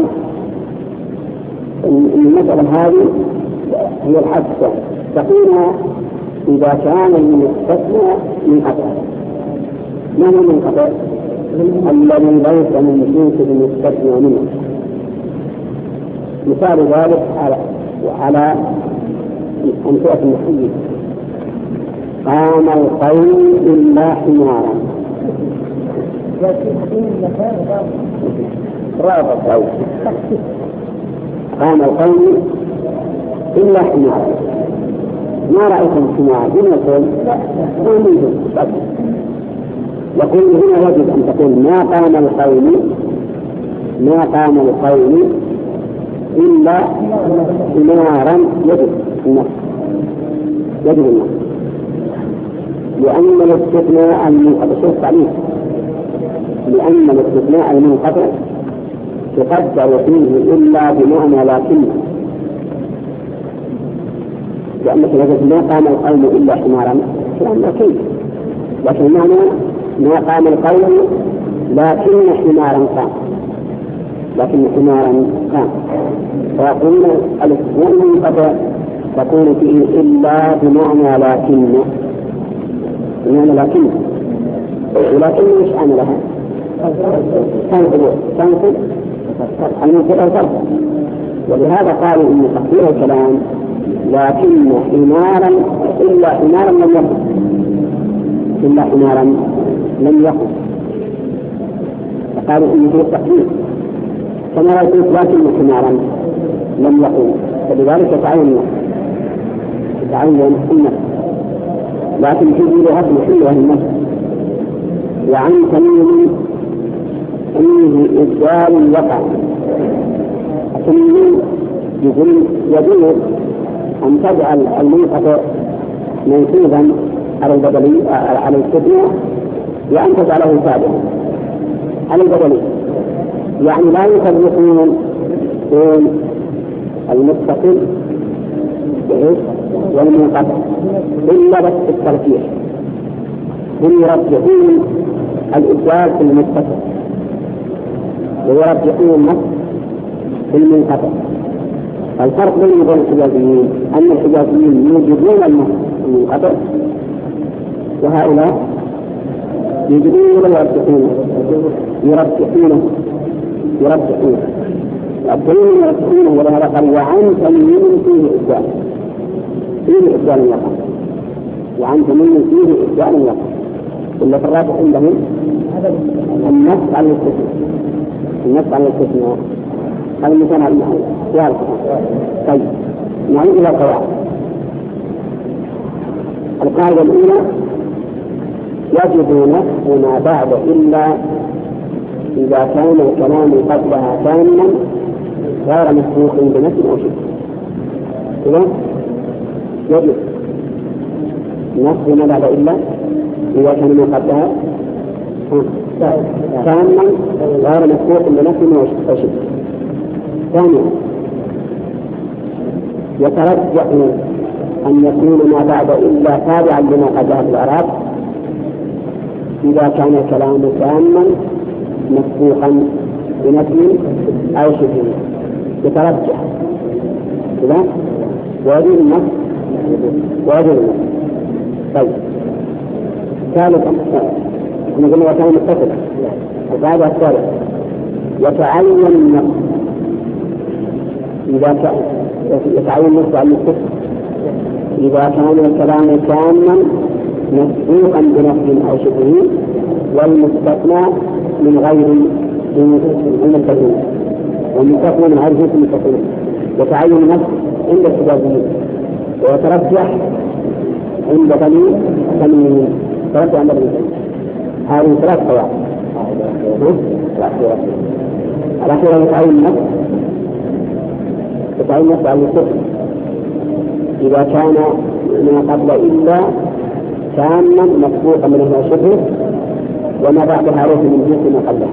المسألة هذه هي الحادثة، تكون إذا كان المستثنى منقطع. ما هو منقطع؟ الذي ليس من جنس المستثنى منه. مثال ذلك على على أمثلة النحوية: قام القوم إلا حمارا. رابط أو قام القوم إلا حمارا. ما رأيتم حمارا؟ من يقول؟ ما منهم. يقول هنا يجب أن تقول ما قام القوم، ما قام القوم إلا حمارا. يجب النص، يجب النص، لأن الاستثناء المنقطع، شوف تعليق، لأن الاستثناء المنقطع تقدر فيه إلا بمعنى لكن، لأنك لو ما قام القوم إلا حمارا كلام لكن، لكن معنى ما قام القوم لكن حمارا قام، لكن حمارا قام. فيقول الاستثناء المنقطع تكون فيه إلا بمعنى لكن، بمعنى لكن. ولكن مش عملها تنقل تنقل المنقطع فرق. ولهذا قالوا إن تقدير الكلام لكن حمارا إلا حمارا لم يكن، إلا حمارا لم يكن. فقالوا إن فيه التقدير كما رأيت لكن حمارا لم يكن، فلذلك تعين تعين النفس. لكن في لغة محلها النفس. وعن تميم فيه إبدال وقع. التميم يجوز أن تجعل المنقطع منصوبا على البدلي على الاستثناء، وأن تجعله ثابتا على البدلي. يعني لا يفرقون بين المتصل والمنقطع إلا بس الترجيح. هم يرجحون الإبدال في المتصل ويرجحون النص في المنقطع. الفرق بين الحجازيين أن الحجازيين يوجدون النص في المنقطع، وهؤلاء يوجدون ولا يرجحونه يرجحونه يرجحونه الدليل يرجحونه. ولهذا قال وعن تميم فيه إبدال، فيه إبدال يقع، وعن تميم فيه إبدال يقع. إلا في الرابع عندهم النص على الاستثناء، النص على الاستثناء هذا المثال على المحل. طيب نعود إلى القواعد. القاعدة الأولى: يجب نصب ما بعد إلا إذا كان الكلام قبلها تاما غير مسبوق بنفس أو شيء. إذا يجب نصب ما بعد إلا إذا كان ما قبلها تاما غير مسبوق بنفس أو شيء. ثانيا: يترجح أن يكون ما بعد إلا تابعا لما قبلها في الإعراب إذا كان الكلام تاما مسبوقا بنفي أو شبه. يترجح كذا ويجوز النص ويجوز النص. طيب ثالثا، احنا قلنا وكان متصلا. القاعدة الثالثة: يتعين النص إذا كان يتعين النص على الكفر إذا كان الكلام تاما مسبوقا بنفس أو شبهه والمستثنى من غير المنتهين والمستثنى من غير المنتهين يتعين النص عند الحجازيين ويترجح عند بني تميم ترجح عند بني تميم. هذه ثلاث قواعد. الأخيرة يتعين النص يتعين النص على الكفر إذا كان ما قبل إلا تاما مسبوقا من شبهه وما بعدها عليه من جنس ما قبله.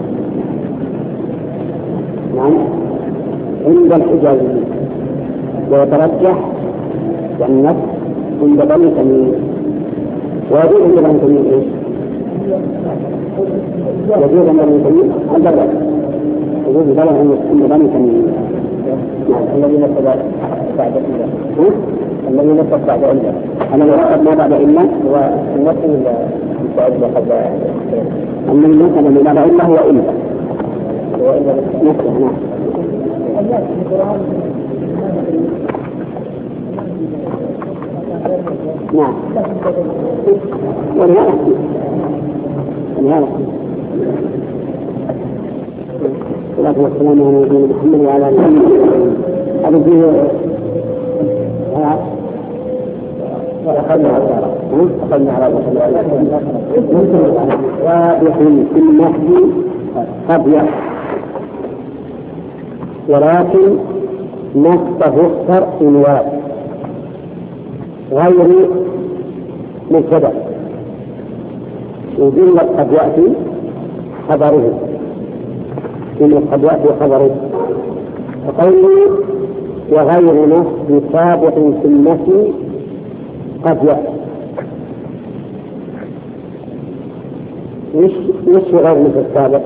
نعم عند الحجازيين ويترجح النص عند بني تميم. ويجوز عند بني تميم ايش؟ يجوز عند بني تميم البلد يجوز البلد عند بني تميم. الذي نصب بعد إلا الذي نصب بعد إلا أنا نصب ما بعد إلا هو النصب المستعد قبل الذي نصب ما بعد إلا هو إلا هو إلا نصب. نعم نعم ولهذا ولهذا والصلاة والسلام على نبينا محمد وعلى آله هذا فيه أخذنا على أخذنا على واضح في النهي قد يحصل ولكن نصه اختر إن ورد غير مبتدأ وجملة قد يأتي خبره إن قد يأتي خبره فقوله وغير نص سابق في النفي قد يأتي وش غير نص السابق؟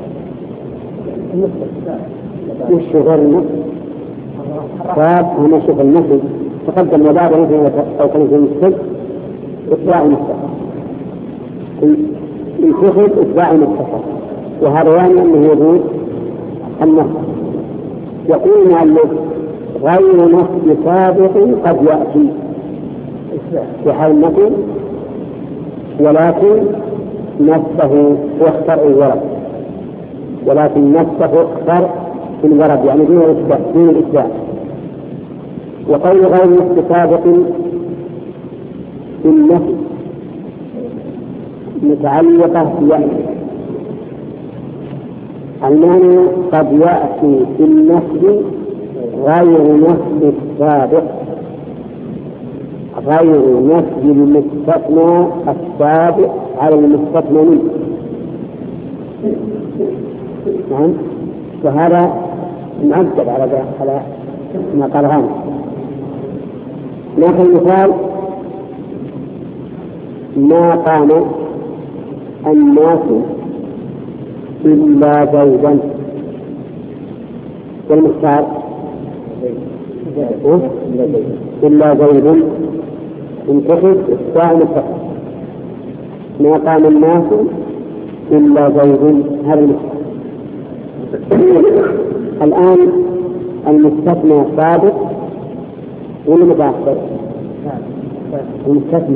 وش غير نص سابق هنا شوف النفي تقدم وبعد نفي أو كان في المستقبل إتباع المستقبل يتخذ إتباع المستقبل وهذا يعني أنه يجوز النص. يقول المؤلف غير نص سابق قد يأتي في حال النفي ولكن نصه واختر الورد ولكن نصه اختر في الورد يعني دون الإثبات دون الإثبات. وقول غير نص سابق في النفي متعلقة بيأتي المعنى قد يأتي في النفي غير نفي السابق غير نفي المستثنى السابق على المستثنى منه. نعم وهذا معقد على على ما قال هذا. ناخذ مثال ما قام الناس إلا زيدا والمختار إلا زيد انتخذ الساعة مستقر ما قام الناس إلا زيد هذا المختار. الآن المستثنى سابق ولا متأخر؟ المستثنى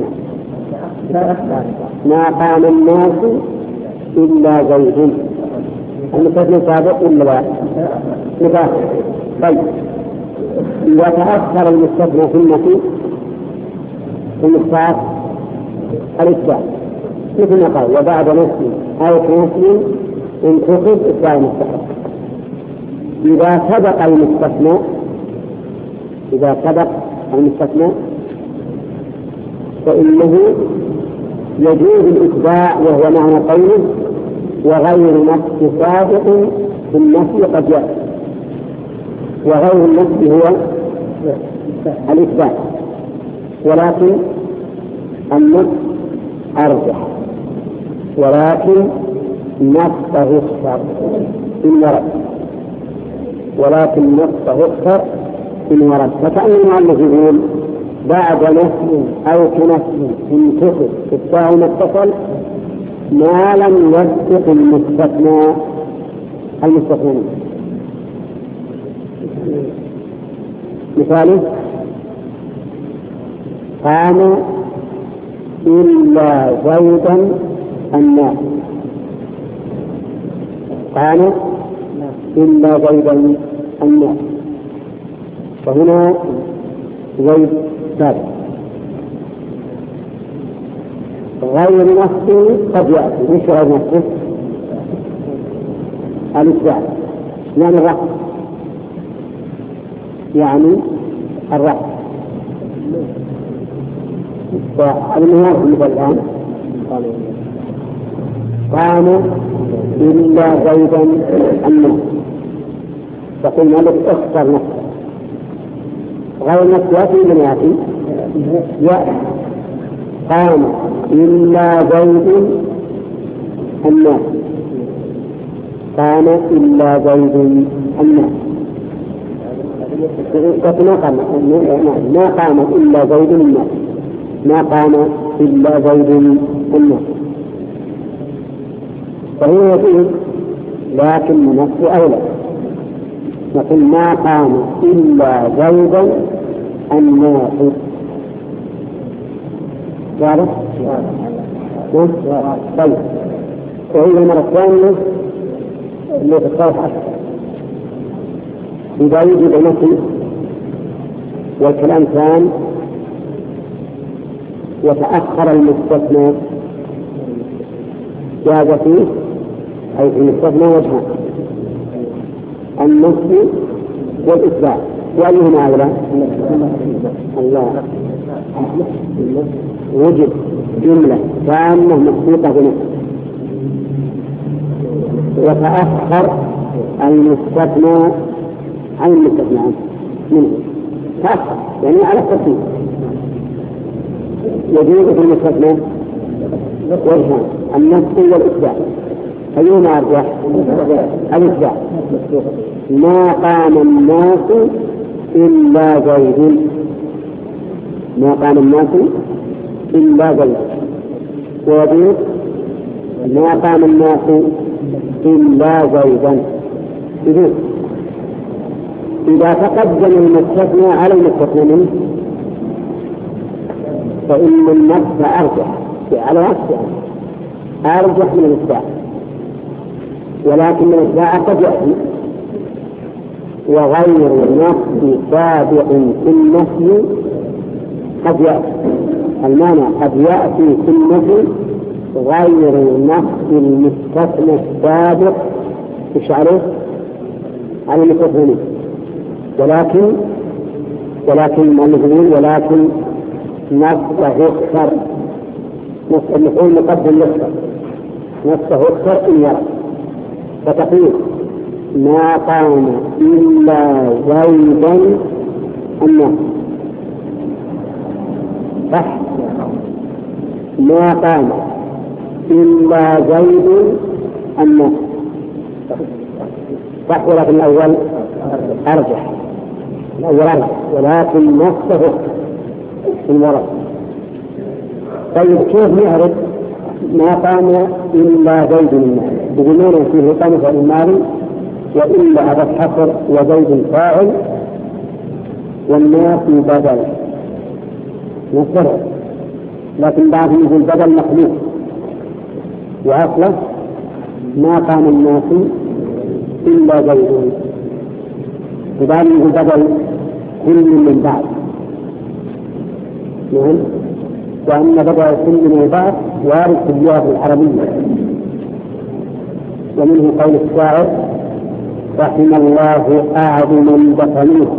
ما قام الناس إلا زيد المستثنى سابق ولا لا؟ متأخر. طيب إذا تأخر المستثنى في النفي في المختار الإثبات مثل ما قال وبعد نفي أو كنفي انتخذ إثبات المستحق. إذا سبق المستثنى إذا سبق المستثنى فإنه يجوز الإتباع وهو معنى قوله وغير نفس سابق في النفي قد يأتي وغير النفس هو الإثبات ولكن النفس أرجح ولكن نفسه اختر إن ورد ولكن نفسه اختر إن ورد. فكأن المؤلف يقول بعد نفي أو كنفي انتخذ التاء متصل ما لم يسبق المستثنى المستثنى مثاله قام إلا زيدا الناس، قام إلا زيدا الناس، فهنا زيد ثابت. غير نفسه قد يأتي، مش غير نفسه الإثبات، يعني الرفع، يعني الرفع. فالمهار مثل الآن قام إلا زيدا الناس، فقلنا لك اختر نفسه. غير نفسه يأتي من يأتي يأتي قام إلا زيد الناس، قام إلا زيد الناس، ما قام ما قام إلا زيد الناس، ما قام إلا زيد الناس، فهو يقول لكن نفسه أولى، نقول ما قام إلا زيدا الناس. واضح؟ طيب، وهي المرة الثانية اللي تتصرف أكثر إذا يجب نفي والكلام كان يتأخر المستثنى جاز فيه، أي في المستثنى وجهان: النفي والإثبات. وأيهما أولى؟ الله وجد جملة تامة محقوقة بنفسه، وتأخر المستثنى عن المستثنى منه، تأخر يعني على التفصيل. يجوز في المستثنى وجهان: النفي والإثبات. أيهما أرجح؟ الإثبات. ما قام الناس إلا زيد، ما قام الناس إلا زيد. ويجوز ما قام الناس إلا زيدا. إذا تقدم المستثنى على المستثنى منه فإن النفس أرجح على نفسه، أرجح من الإثبات، ولكن الإثبات قد يأتي وغير النفس سابق في النفي قد يأتي. المعنى قد يأتي في النفي غير نفس المستثنى السابق إيش عليه على المستثنى، ولكن ولكن المفهوم ولكن نفسه اختر، المفعول مقدم يختر، نفسه اختر إن يرى، فتقول ما قام إلا زيدا الناس، صح؟ ما قام إلا زيد الناس، صح؟ ولكن الأول أرجح، الأول أرجح، ولكن نفسه في الورق. طيب كيف نعرف ما قام إلا زيد الناس؟ بجمعنا فيه قام فعل الماضي وإلا هذا الحصر وزيد فاعل والناس بدل نصره، لكن بعضهم يقول بدل مخلوق، وأصله ما قام الناس إلا زيد، وبعضهم يقول بدل كل من بعض، نعم، وأن بدل كل من بعض وارد في اللغة العربية. ومنه قول الشاعر: رحم الله أعظم دفنوه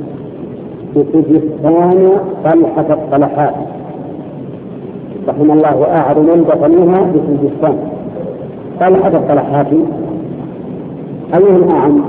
بسجستان طلحة الطلحات. رحم الله أعظم دفنوها بسجستان طلحة الطلحات. أيهم أعظم؟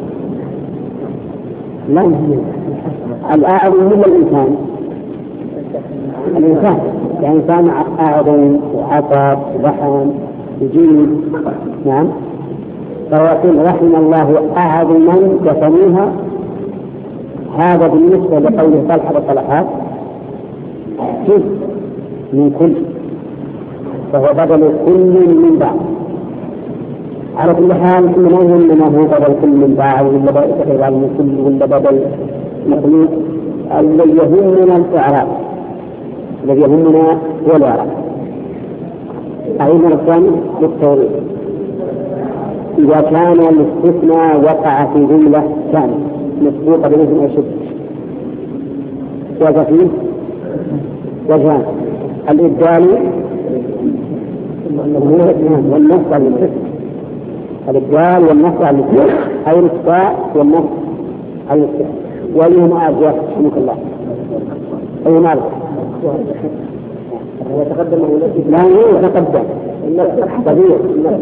لا، الأعظم من الإنسان، الإنسان يعني كان أعظم وعطب وضحم وجيد، نعم. فيقول رحم الله أعظم من دفنوها، هذا بالنسبة لقوله طلحة الطلحات جزء من كل، فهو بدل كل من بعض. على كل حال ما يهمنا ما هو بدل كل من بعض ولا بدل من كل ولا بدل مخلوق. الذي يهمنا الإعراب، الذي يهمنا هو الإعراب. أعيد الثاني للتوريث. إذا كان الاستثناء وقع في جملة ثانية مسبوقة باسم أو شبه جاز فيه وجهان: الإبدال والنص على الاستثناء، الإبدال والنص على الاستثناء، أو الإخفاء والنص على الاستثناء. وأيهما أرجح؟ رحمك الله. أيهما أرجح؟ هو تقدم لا هو تقدم طبيعي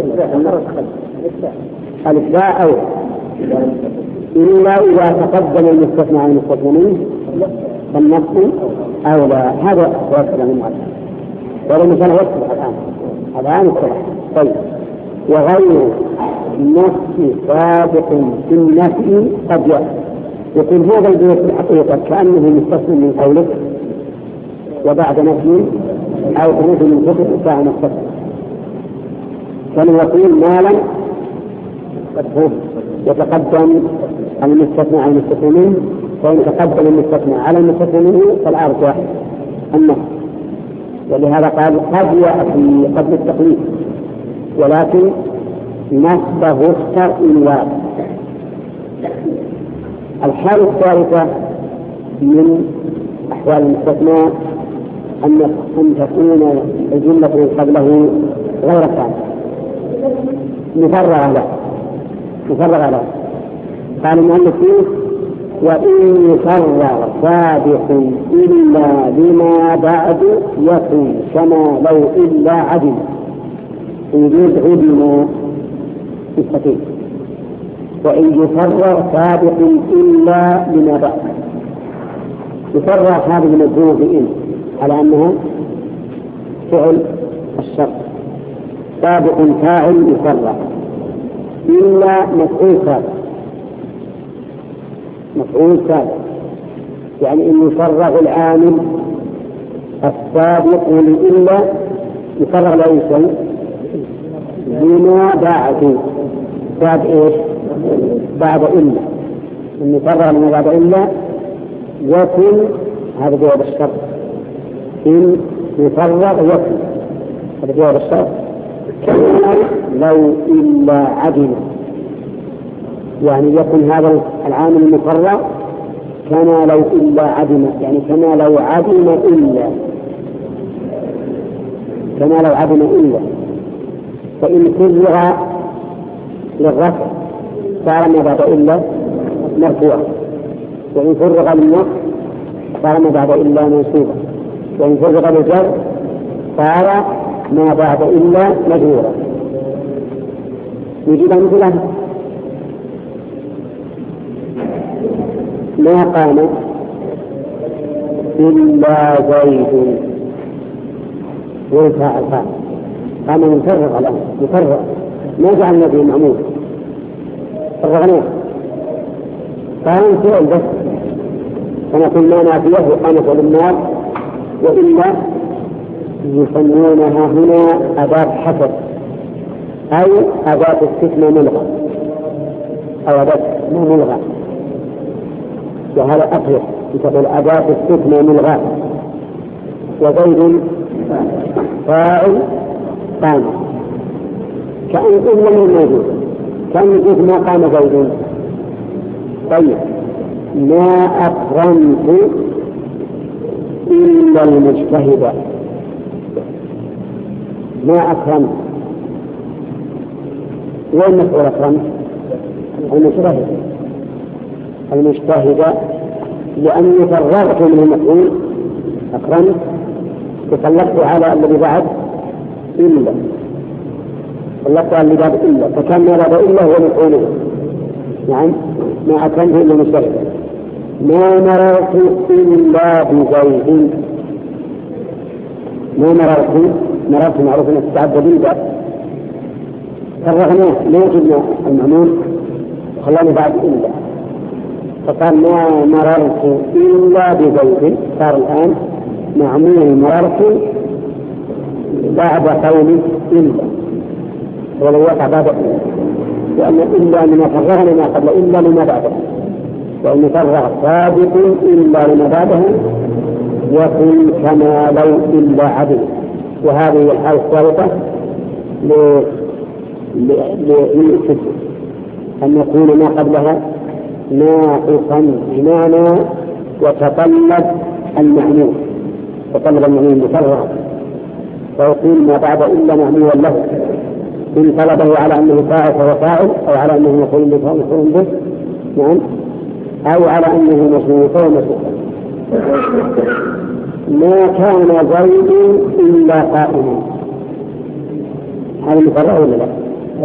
الإخفاء أو إلا إذا تقدم المستثنى عن المستثنى منه فالنص أو لا. هذا هو الكلام المعتبر، ولو مثلا يصبح الآن الآن الصبح. طيب، وغير النص سابق في النفي قد يأتي. يقول هذا البيت الحقيقة كأنه مستثنى من قولك وبعد نفي أو خروج من كتب ساعة مستثنى، كان يقول مالا يتقدم المستثنى على المستثنى منه، فإن تقدم المستثنى على المستثنى منه فالأرجح النص. ولهذا قال قد يأتي قبل التقليد، ولكن نصبه اختر إنواب. الحالة الثالثة من أحوال المستثنى أن تكون الجملة قبله غير كاملة مفرغة له مفرغة له قال المؤلف فيه: وإن يفرغ سابق إلا لما بعد يكون كما لو إلا عدم. يجوز عدم السكين. وإن يفرغ سابق إلا لما بعد، يفرغ هذه المجهول بإن على أنه فعل الشرط، سابق فاعل يفرغ، إلا مفعول سابق، مفعول سابق يعني إن يفرغ العامل السابق لإلا يفرغ لأي شيء لما بعد بعد إيش؟ بعد إلا. إن يفرغ لما بعد إلا يكن هذا جواب الشرط. إن يفرغ يكن هذا جواب الشرط. كما لو إلا عدم، يعني يكن هذا العامل المفرغ كما لو إلا عدم، يعني كما لو عدم إلا، كما لو عدم إلا. فإن فرغ للرفع صار ما بعد إلا مرفوعا، وإن فرغ للنصب صار ما بعد إلا منصوبا، وإن فرغ للجر صار ما بعد إلا مجرورا. نجيب مثله: ما قام إلا زيد والفاء الفاء قام مفرغ الآن مفرغ ما جعلنا به معمول فرغناه قام فعل بس فنقول ما نافيه وقامت للنار. وإلا يسمونها هنا أداة حسب أي أداة استثناء ملغى أو أداة استثناء ملغى، وهذا أقرب تقول أداة استثناء ملغى. وزيد فاعل قام كأن إلا من موجود، كأن يقول ما قام زيد. طيب، ما أكرمت إلا المجتهد. ما أكرمت وين مفعول أكرمت؟ المجتهد المجتهد لأني فرغت من المفعول أكرمت وطلقت على الذي بعد إلا، طلقت على الذي بعد إلا، فكان ما بعد إلا هو مفعوله. نعم، ما أكرمت إلا المجتهد. ما مررت إلا بزيد. ما مررت مررت معروف أن تتعدى بالبعض، فرغناه ما وجدنا المعمول وخلاني بعد إلا، فقال ما مررت إلا بزيد، صار الآن معمول مررت بعد قول إلا ولو وقع بعد إلا. لأن إلا لما فرغ لما قبل إلا لما بعده، وإن فرغ سابق إلا لما بعده يكون كما لو إلا عدل. وهذه الحالة الثالثة للإثم أن يكون ما قبلها ناقصا بمعنى وتطلب المعنون، تطلب المعنون مفرغا، فيكون ما بعد إلا معنوا له إن طلبه على أنه فاعل فهو فاعل، أو على أنه مفعول به فهو مفعول به، نعم، أو على أنه مسلوب فهو مسلوب. ما كان زيد إلا قائما، هذا مفرغ ولا لا؟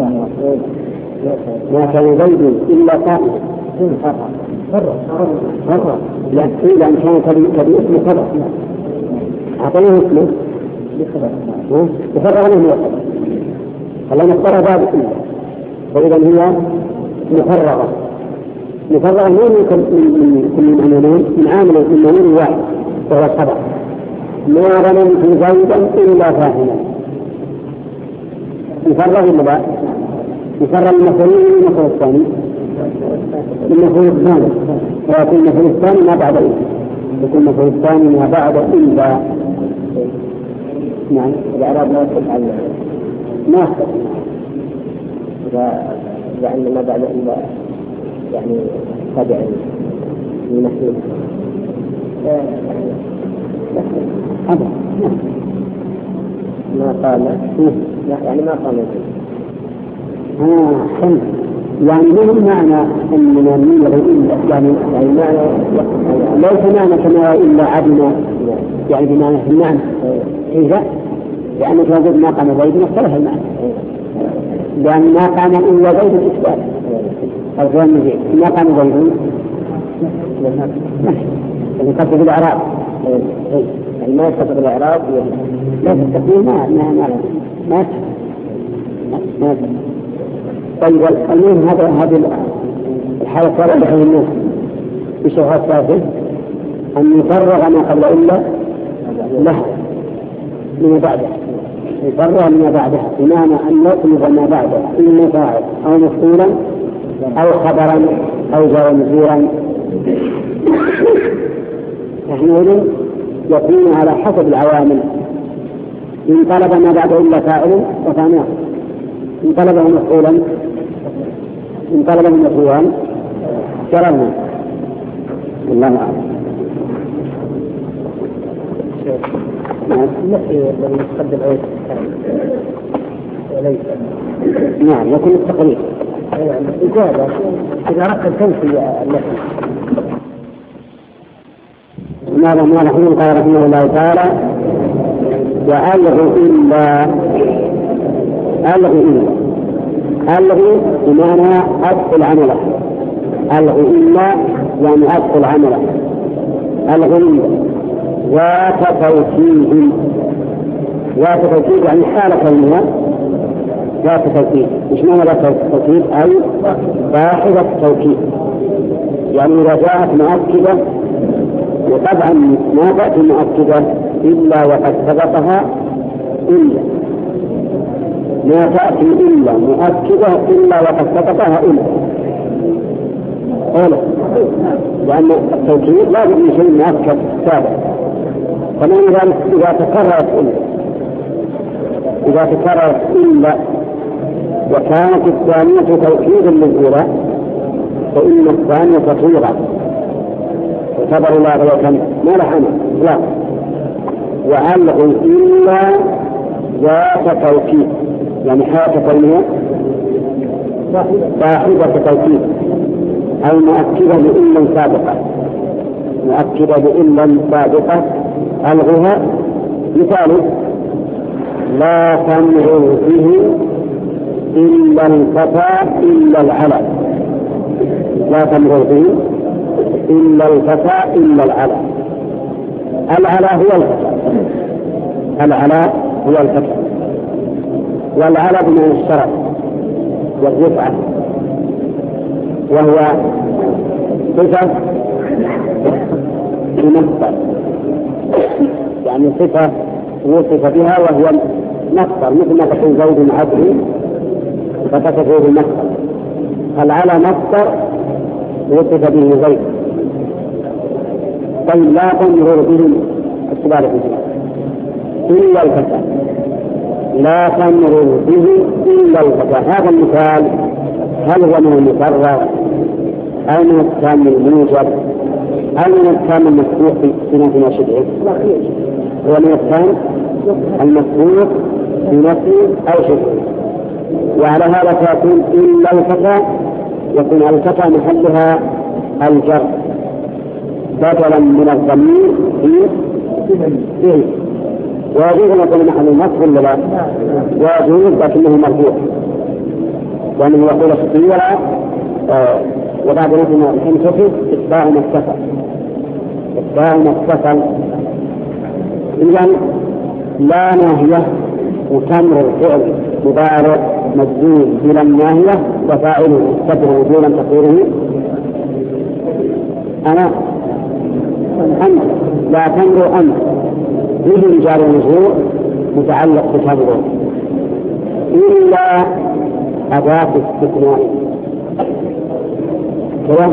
ما كان زيد إلا قائما فرغ فرغ لأن إذا كان كبير اسمه فرغ أعطيه اسمه يفرغ له موصل، فلا نختار باب إلا، فإذا هي مفرغة مفرغة من كل معنون من عامل من معنون واحد وهو الخبر. ما ظننت زيدا إلا فاهما، يفرغ ولا لا؟ يفرغ المفعول من المفعول الثاني المفعول الثاني، ويكون المفعول الثاني ما بعد إلا، يكون المفعول الثاني ما بعد إلا. نعم الإعراب لا تفعل ما إذا يعني ما بعد إلا يعني تابع من نحن هذا ما قال يعني ما قال آه حلو. يعني ما معنى أننا نريد إلا يعني يعني معنى ليس معنى كما إلا عدنا يعني بمعنى في المعنى إذا لأنه توجد ما قام زيد مختلف المعنى، لأن ما قام إلا زيد الإثبات أو كان زيد ما قام زيد يعني قصد بالإعراب يعني ما يستطيع الإعراب لا تستطيع ما ما ما ما ما طيب. المهم هذا هذه الحالة الثالثة من الناس بشرها الثالثة أن يفرغ ما قبل إلا له لما بعده، يفرغ ما بعده بمعنى أن يطلب ما بعده إما فاعل أو مفعولا أو خبرا أو جار مجرورا، فحينئذ يكون على حسب العوامل. إن طلب ما بعده إلا فاعل وفاعل، إن طلبه مفعولا إن طلبه مفعولا جررنا. الله أعلم. النفي الذي يقدم عليه وليس نعم يكون التقرير يعني إجابة إذا رقم تنفي النفي. ماذا ما نحن قال رحمه الله تعالى وألغ إلا ألغ إلا ألغ بمعنى أدخل عمله، ألغ إلا يعني أدخل عمله، ألغ إلا ذات توكيد، ذات توكيد يعني حالة كونها ذات توكيد. إيش معنى ذات توكيد؟ أي صاحبة توكيد، يعني إذا جاءت مؤكدة، وطبعا ما تأتي مؤكدة إلا وقد سبقها إلا، ما تأتي إلا مؤكدة إلا وقد سبقها إلا أولا، لأن التوكيد لا بد من شيء مؤكد سابق. فمن ذلك إذا تكررت إلا إذا تكررت إلا وكانت الثانية توكيدا للأولى فإن الثانية تطيرا وتبر الله غير ما لحنا لا. وألغ إلا ذات توكيد يعني حالة كونها صاحبة توكيد أي مؤكدة لإلا سابقة، مؤكدة لإلا سابقة ألغها. مثال لا تمر به إلا الفتى إلا العلى، لا تمر به إلا الفتى إلا العلى. العلى هو الفتى، العلى هو الفتى، والعلى بمعنى الشرف والرفعة، وهو صفة بمصدر، يعني صفة وصف بها وهو مصدر، مثل ما تقول زيد عبد فتصفه بالمصدر العلى مصدر وصف به غير. طيب لا تمرر به الكبار إلا الفتى، لا تمرر به إلا الفتى. هذا المثال هل هو من المفرغ أو من التام الموجب أو من التام المفتوح في نفي شبهه؟ هو من التام المفتوح في نفي أو شبهه. وعلى هذا تكون إلا الفتى، يكون الفتى محلها الجر بدلا من الضمير فيه. ويجوز أن يكون محل النصب ولا لا؟ ويجوز لكنه مرفوع، لأنه يقول الصيغة وبعد نفسنا انتصف اتباع ما اتصل اتباع ما اتصل. إذن لا ناهية وتمر الفعل مضارع مجزوم بلا ناهية وفاعله مستتر وجولا تقديره أنا أنت، لا تمر أنت به رجال النزول متعلق بتمر إلا أداة استثناء كده.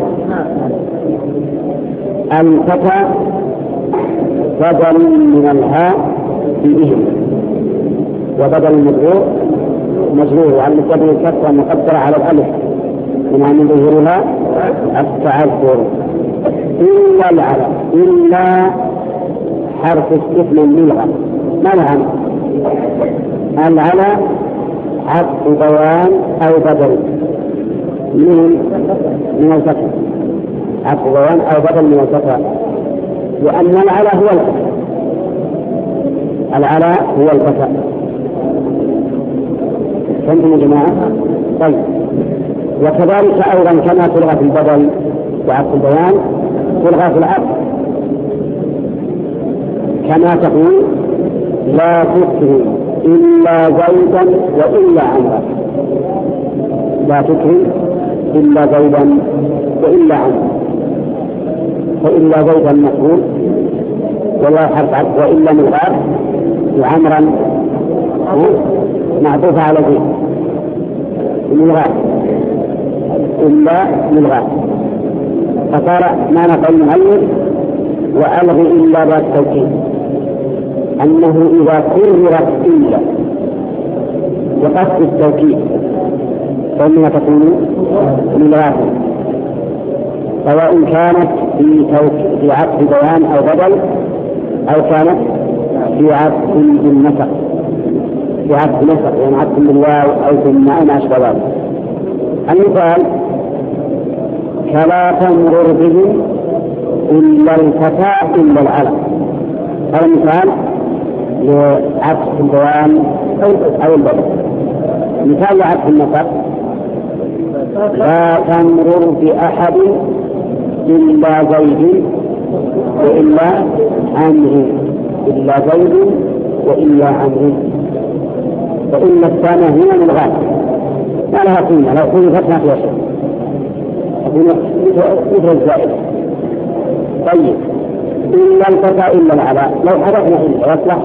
الفتى بدل من الهاء في إهم، وبدل المجرور مجرور وعن مقدر الكسرة مقدرة على الألف من أن يظهرها التعذر. إلا العلى، إلا حرف استثناء ملغى. ما العلى؟ العلى عطف بيان أو بدل من من الفتى، عطف بيان أو بدل من الفتى، لأن العلى هو الفتى، العلى هو الفتى. فهمتم يا جماعة؟ طيب، وكذلك أيضا كما تلغى في البدل وعطف البيان تلغى في العطف، كما تقول لا تكرم إلا زيدا وإلا عمرا، لا تكرم إلا زيدا وإلا عمرا، فإلا زيدا مفعول ولا حرف عطف وإلا ملغى وعمرا معطوف على زيد ملغى إلا ملغى. فصار ما نقول المؤلف وألغي إلا ذات التوكيد أنه إذا كررت إلا بقصد التوكيد فإنها تكون ملغاة، سواء كانت في في عطف بيان أو بدل أو كانت في عطف بالنسق، في عطف نسق يعني عطف بالواو أو بالما ما أشبه ذلك. المثال كلا تمرر به إلا الفتى إلا العلم، هذا مثال لعطف البيان أو البدل. مثال لعطف النسق لا تمرر بأحد إلا زيد وإلا عمرو، إلا زيد وإلا عمرو، فإن الثانية هنا من غاية ما لها قيمة، لو قيمت ما فيها شيء، مثل الزائد. طيب إلا الفتى إلا العلاء، لو حدثنا إلا يصلح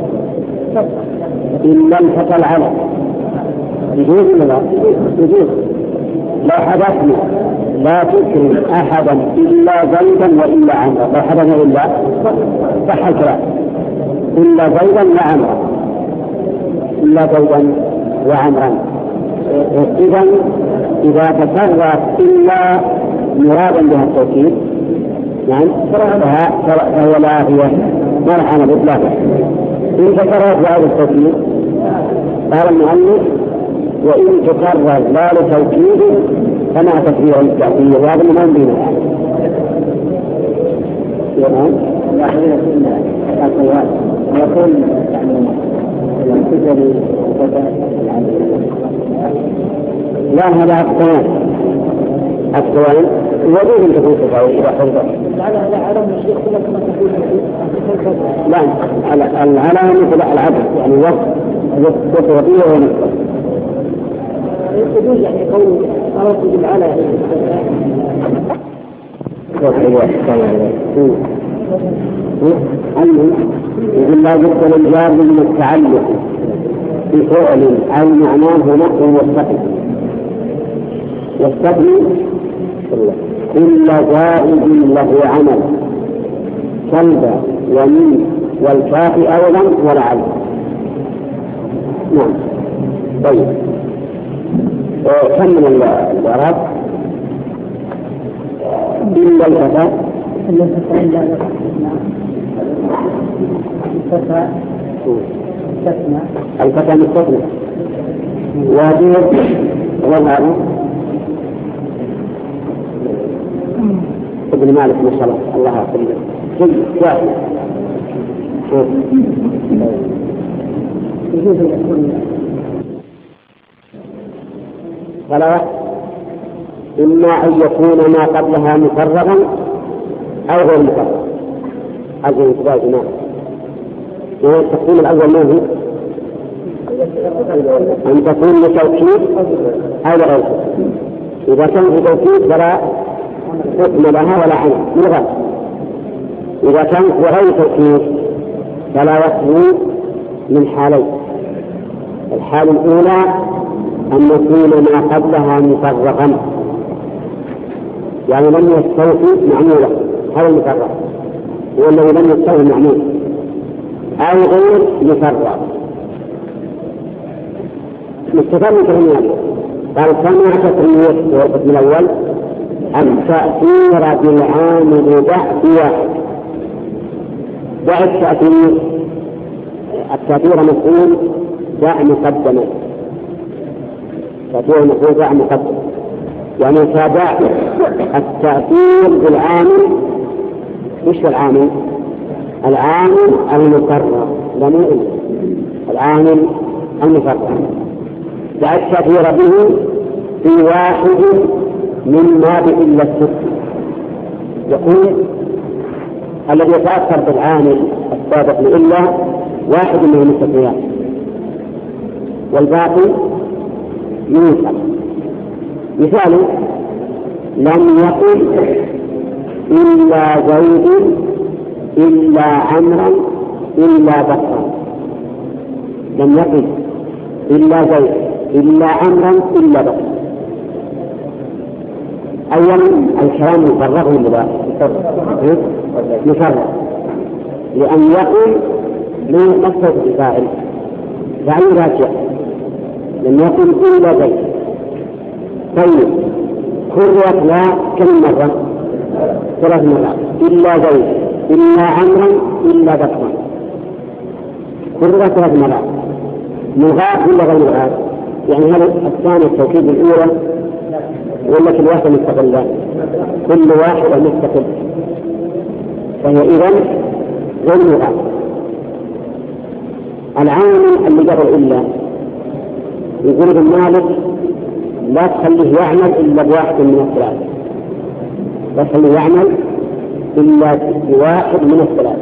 إلا الفتى العلاء يجوز ولا لا؟ يجوز. لو حدثنا لا تكرم أحدا إلا زيدا وإلا عمرا، لو حدثنا إلا صح الكلام، إلا زيدا وعمرا، إلا زيدا وعمرا. إذا إذا تكررت إلا مرادا بها التوكيد يعني فهو لا هي مرحلة بإطلاقه. إن تكررت بهذا التوكيد قال المؤلف وإن تكرر لا لتوكيد فمع تكرير التأثير، وهذا من أمر بينه. يقول لا هذا الثوان الثوان يجوز أن تكون تساوي إذا حضر. لا العلى مثل العبد يعني وقت وقت وقية ونقص. يجوز يعني قول أردت بالعلى يقول لا بد للجار من التعلق بفعل أو معناه نقل والسقط. يستثني كل زائد له عمل كلب ومن والكافي أيضا ولعل. نعم. طيب كم من الإعراب؟ إلا الفتى إلا الفتى إلا الفتى مستثنى الفتى مستثنى واجب والغالب ابن مالك ما شاء الله الله يحفظه كل واحد فلا إما أن يكون ما قبلها مفرغا أو غير مفرغ. هذا انتباه جماعة. التقسيم الأول ما هو؟ أن تكون لتوكيد أو لغير. إذا كان في توكيد فلا حكم لها ولا عين من غير. إذا كان في غير توكيد فلا يخلو من حالين. الحالة الأولى أن يكون ما قبلها مفرغا، يعني لم يستوفي معمولا، هذا المفرغ هو الذي لم يستوفي معمول، أو غير مفرغ. مستفاد من كلمة قال سمع تسمية في القسم الأول التأثير بالعامل بعد واحد. بعد التأثير التأثير مفعول دع مقدما، تأثير مفعول دع مقدم، يعني تابع التأثير بالعامل. إيش العامل؟ العامل المفرغ، لم العامل المفرغ دع التأثير به في واحد من ما إلا الست. يقول الذي يتأثر بالعامل السابق إلا واحد من المستثنيات والباقي ينفع. مثال لم يقل إلا زيد إلا عمرا إلا بكرا. لم يقل إلا زيد إلا عمرا إلا بكرا. أولا الكلام مفرغ ولا لا؟ مفرغ، لأن يقل من قصة الفاعل فعل راجع. لم يقل إلا زيد. طيب كررت لا كم مرة؟ ثلاث مرات. إلا زيد إلا عمرا إلا بكرا، كررت ثلاث مرات. مغاد ولا غير مغاد؟ يعني هل الثاني التوكيد الأولى ولا كل واحدة مستقلة؟ كل واحدة مستقلة، فهي إذن غير مغاد. العامل اللي قبل إلا يقول ابن مالك لا تخليه يعمل إلا بواحد من الثلاث، لا تخليه يعمل إلا بواحد من الثلاث.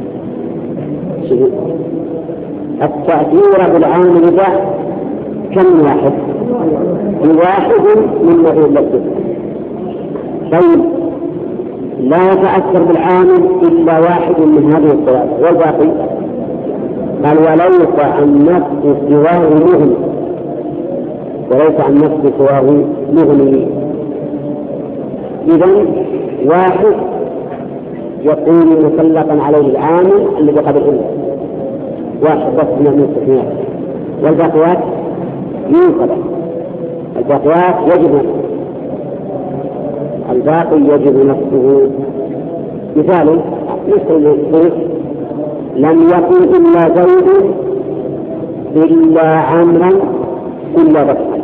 التأثير بالعامل ذا كم واحد؟ بواحد من مفعول له. طيب لا يتأثر بالعامل إلا واحد من هذه الثلاث والباقي قال وليس عن نفس سواه مغني، وليس عن نفس سواه مغني. إذن واحد يكون مسلطا عليه العامل الذي قبل إلا واحد بس من المستثنيات، والباقيات ينقض. الباقيات يجب نفسه، الباقي يجب نفسه. مثال مثل لم يكن إلا زيد إلا عمرا إلا بكرا.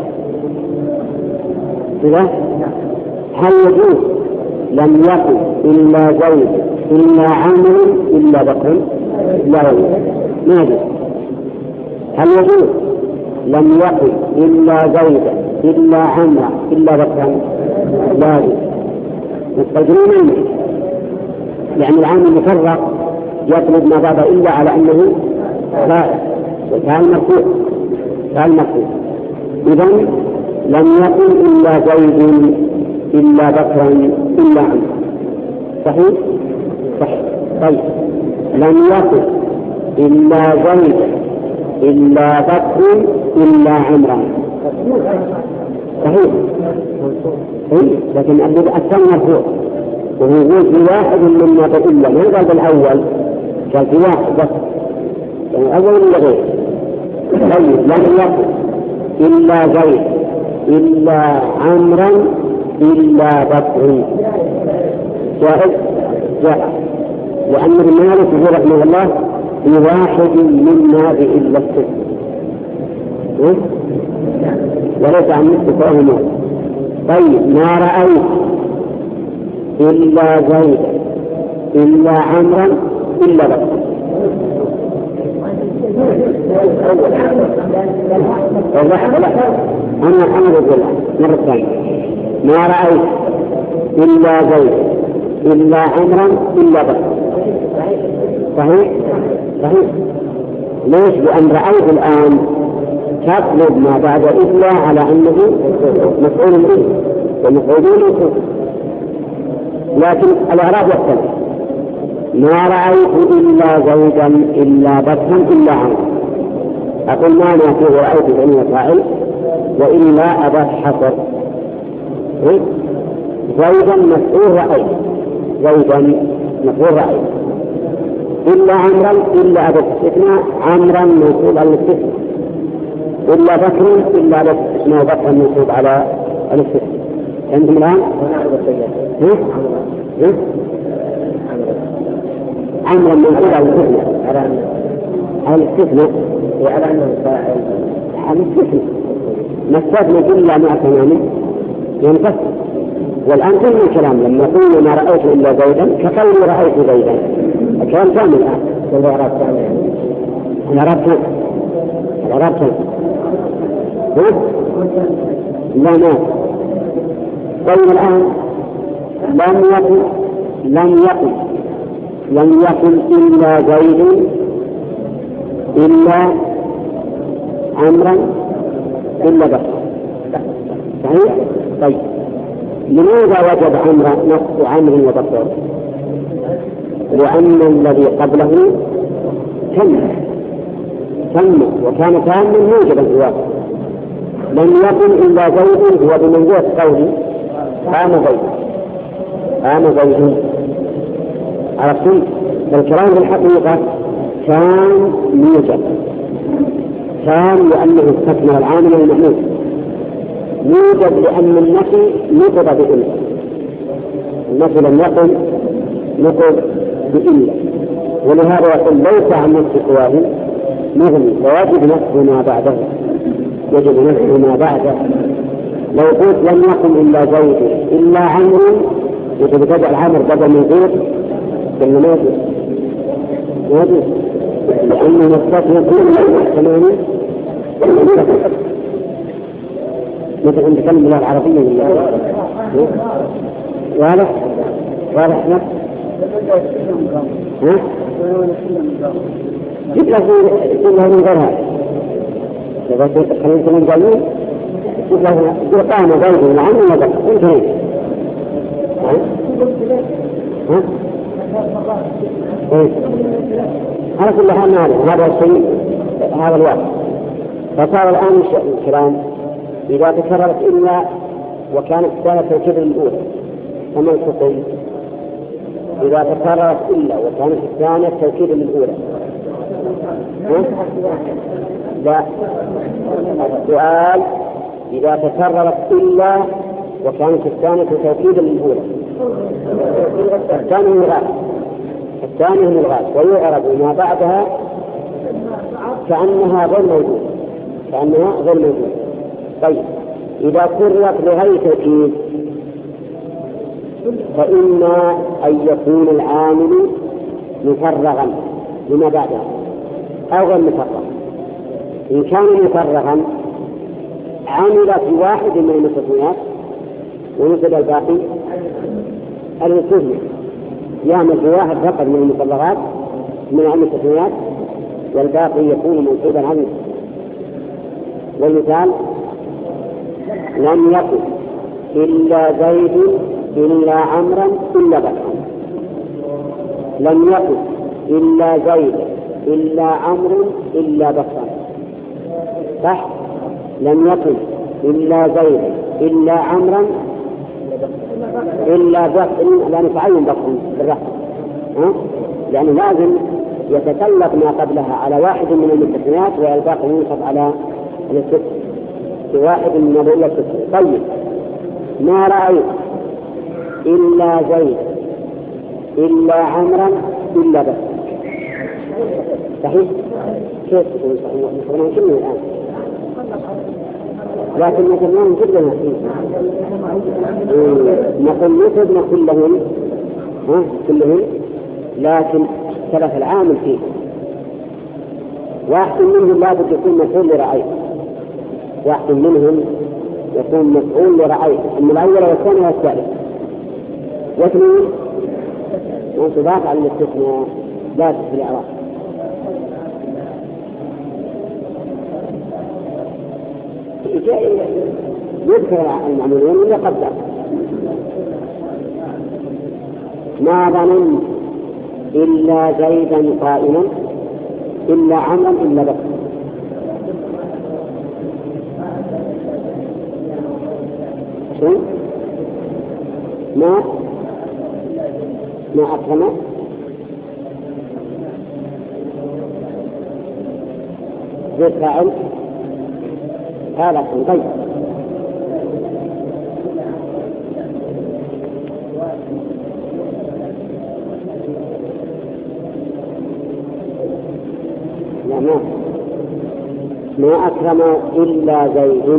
إذا هل يجوز لم يكن إلا زيد إلا عمرا إلا بكرا؟ لا يجوز، ما يجوز. هل يجوز لم يكن إلا زيد إلا عمرا إلا بكرا؟ لا يجوز. مستجرين يعني العامل مفرق يطلب ما باب إلا على أنه فاعل وكان مرفوع، كان مرفوع. إذن لم يكن إلا زيد إلا بكرا إلا عمرا. صحيح؟ صحيح. طيب لم يكن إلا زيد إلا بكر إلا عمرا. صحيح إيه؟ لكن الثاني مرفوع وهو يقول في واحد مما إلا ما قال بالأول قال في واحد بس يعني أول ولا غير. طيب لم يقل إلا زيد إلا عمرا إلا بكر جائز جائز لأن المالك يقول رحمه الله في واحد مما إلا الست وليس عن مثل فهمه. طيب ما رأيت إلا زيد إلا عمرا إلا بكر أنا أنا أقول مرة ثانية ما رأيت إلا زيد إلا عمرا إلا بكر صحيح صحيح. ليش؟ لأن رأيت الآن تطلب ما بعد إلا على أنه مفعول به ومفعولون به لكن الإعراب يختلف. ما رأيت إلا زيدا إلا بكرا إلا عمرا أقول ما نأتيه رأيت بأنه فاعل وإلا أبا حصر زيدا مفعول رأيت زيدا مفعول رأيت إلا عمرا إلا أبا استثناء عمرا منصوب على الاستثناء إلا بكر إلا أبا استثناء بكرا منصوب على الاستثناء. عندهم الآن عمرا منصوب على الاستثناء على الاستثناء على أنه فاعل على الاستثناء نستثنى إلا مع تمامه ينفصل. والآن كل الكلام لما قلنا ما رأيت إلا زيدا كقولي رأيت زيدا الكلام كامل الآن كل إعراب كامل الإعراب كامل الإعراب كامل لا ما طيب الآن لم يقل لم يقل لم يقل إلا زيد إلا عمرا إلا بكر صحيح. طيب لماذا وجد عمرا نص عمر وبكر؟ لأن الذي قبله تم تم وكان تاما موجبا في الواقع. لم يكن إلا زيد هو بمنزلة قوله قام زيد قام زيد عرفتم؟ فالكلام بالحقيقة كان موجب كان لأنه استثنى العامل المحمود موجب لأن النفي نقض بإلا النفي لم يقل نقض بإلا ولهذا يقول ليس عن نفس سواه مغني وواجب نفسه ما بعده يجب نفسه ما بعده. لو قلت لم يقل إلا زيد إلا عمرو يجب تجعل عمرو بدل من زيد كلمة ما يجب يجب لأنه نستثنى كل تماما مثل نتكلم بالله العربية بالله واضح واضح نفس ها جيب له كلها من غيرها إذا خلينا من قليل جيب له قام زيد نعم ولا بكر انتهي ها ها على كل حال هذا الشيء هذا الواقع. فصار الآن الكلام إذا تكررت إلا وكانت كانت توكيد الأولى فما الحكم؟ إذا تكررت إلا وكانت الثانية توكيد الأولى لا السؤال إذا تكررت إلا وكانت الثانية توكيد الأولى الثانية ملغاة الثانية ملغاة ويعرب ما بعدها كأنها غير موجودة كأنها غير موجودة. طيب إذا كررت لغير توكيد فإما أن يكون العامل مفرغا لما بعدها أو غير مفرغ. إن كان مفرغا عمل في واحد من المستثنيات ونزل الباقي المستثنى يعمل في واحد فقط من المفرغات من المستثنيات والباقي يكون منصوبا عنه. والمثال لم يكن إلا زيد إلا عمرا إلا بكرا لم يكن إلا زيد إلا عمرو إلا بكرا صح. لم يكن إلا زيد إلا عمرا إلا بكر، لا نتعين بكر بالرحم، يعني لازم يتسلط ما قبلها على واحد من المستثنيات والباقي ينصب على الست واحد من الأولى الست. طيب ما رأيت إلا زيد إلا عمرا إلا بكر، صحيح؟ كيف تقول صحيح؟ نحن نكمل الآن لكن مثل ما نجد لنا نقول نسب نقول لهم ها كلهم، لكن اختلف العامل فيه. واحد منهم لابد يكون مفعول لرأيه، واحد منهم يكون مفعول لرأيه، أما الأول والثاني والثالث، واثنين منصوبات على الاستثناء لا في الإعراب. يذكر المعمولين ولا قدر ما ظننت إلا زيدا قائما إلا عمرا إلا بكر. شو ما ما أكرم زيد فاعل هذا طيب. لا ما ما أكرم إلا زيد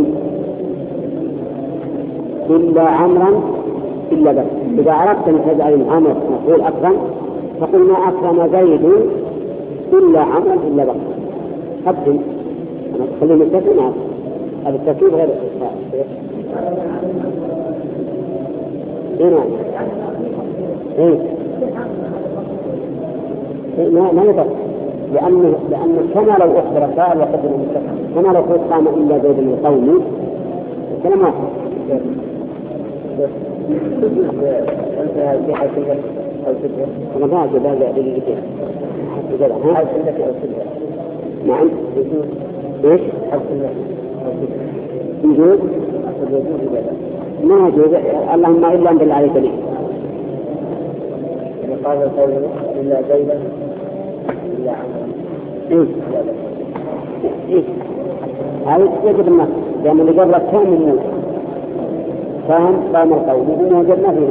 إلا عمرا إلا بكر. إذا عرفت أن تجعل عمر مفعول أكرم فقل ما أكرم زيد إلا عمرا إلا بكر. قدم أنا تخلي مستثنى معك هذا التركيب غير الإخفاء. هنا إيه ما ما يضر لأنه لأنه كما لو أخبر فاعل وقدم المستثنى كما لو قلت قام إلا زيد القومي الكلام واحد. أنت في حاجة أو سجن أنا ما أجد هذا للجديد حتى كذا ها أو سجن نعم إيش يجوز ما يجوز اللهم إلا أن بالله عليك لي قال قوله إلا زيدا إلا عمرا إيه إيه هذا يجب النص لأن اللي قبل كان من فهم قام القول وهو وجدنا فيه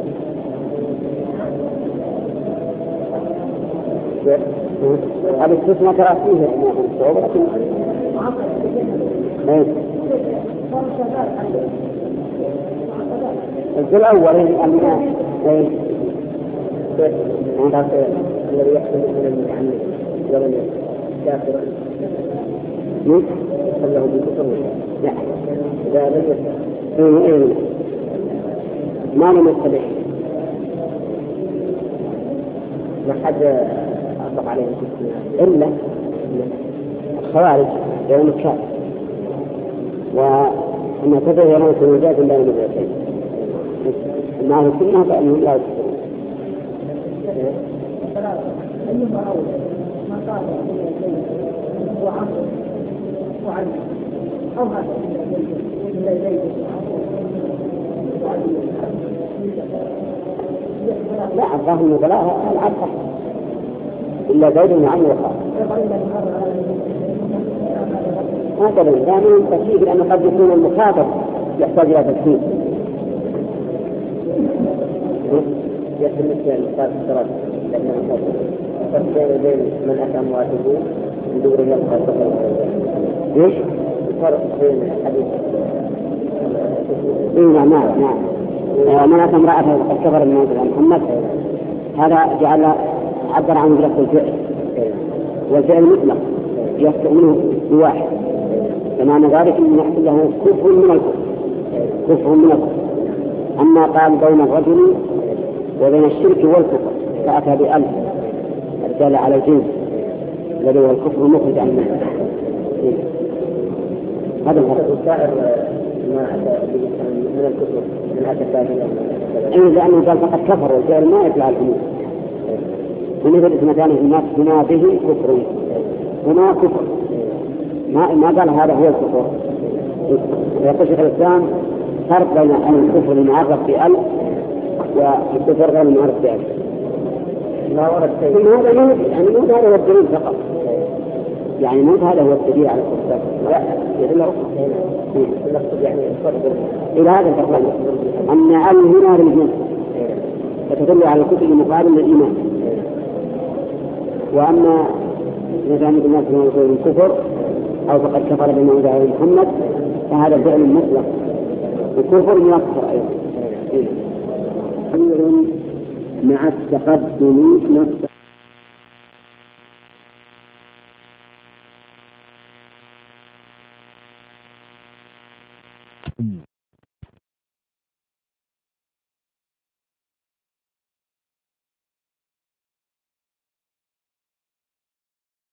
هذا استثناء ترى فيه لكن ايه الجزء الأول أن ايه الذي يحصل من المتعلم ولم كافرا يحصل له بالكفر لا إذا لم يستطع ايه ايه ما لم يستطع ما حد أطلق عليه إلا الخوارج يوم الكافر وأن تبين سنوجات بين المدرسين معه كلها فأنهم لا يكفرون. أيما أولى ما قال وعمر وعلي أو هذا إلا زيد لا الظاهر من بلاها العصر إلا زيد وعمر وخالد هكذا دائما تشيء لأنه قد يكون المخاطب يحتاج إلى تفسير. يحتاج مثل المخاطب الشرط لأنه فرق بين من أتى مواجبه من دور يبقى صغير. إيش؟ الفرق بين الحديث. إيه نعم نعم. من أتى امرأة وقد كفر الناس عن محمد هذا جعل عبر عن جلسة الفعل والفعل مطلق يفتح منه بواحد فمعنى ذلك أن يحصل له كفر من الكفر كفر من الكفر. أما قال بين الرجل وبين الشرك والكفر فأتى بألف الدال على الجنس الذي هو الكفر المخرج عن المعنى. هذا الفرق السائر ما أتى من الكفر من أتى الثاني أي لأنه قال فقد كفر والفعل ما يطلع الأمور ونفذ اسمتان الناس بما به كفر وما كفر ما ما قال هذا هو الكفر. يقول شيخ الإسلام الفرق بين الكفر المعرف بأل والكفر غير المعرف بأل. لا ورد شيء. هذا يعني مو هذا هو الدليل فقط، يعني مو هذا هو الدليل على الكفر. لا إلا نقصد يعني الفرق إلى هذا الفرق أن أل هنا للجنس فتدل على الكفر المقابل للإيمان. وأما إذا كان الناس يقولون الكفر أو فقد كفر بما أنزل على محمد فهذا فعل مطلق وكفر يكفر أيضا. أمر مع التقدم نفسه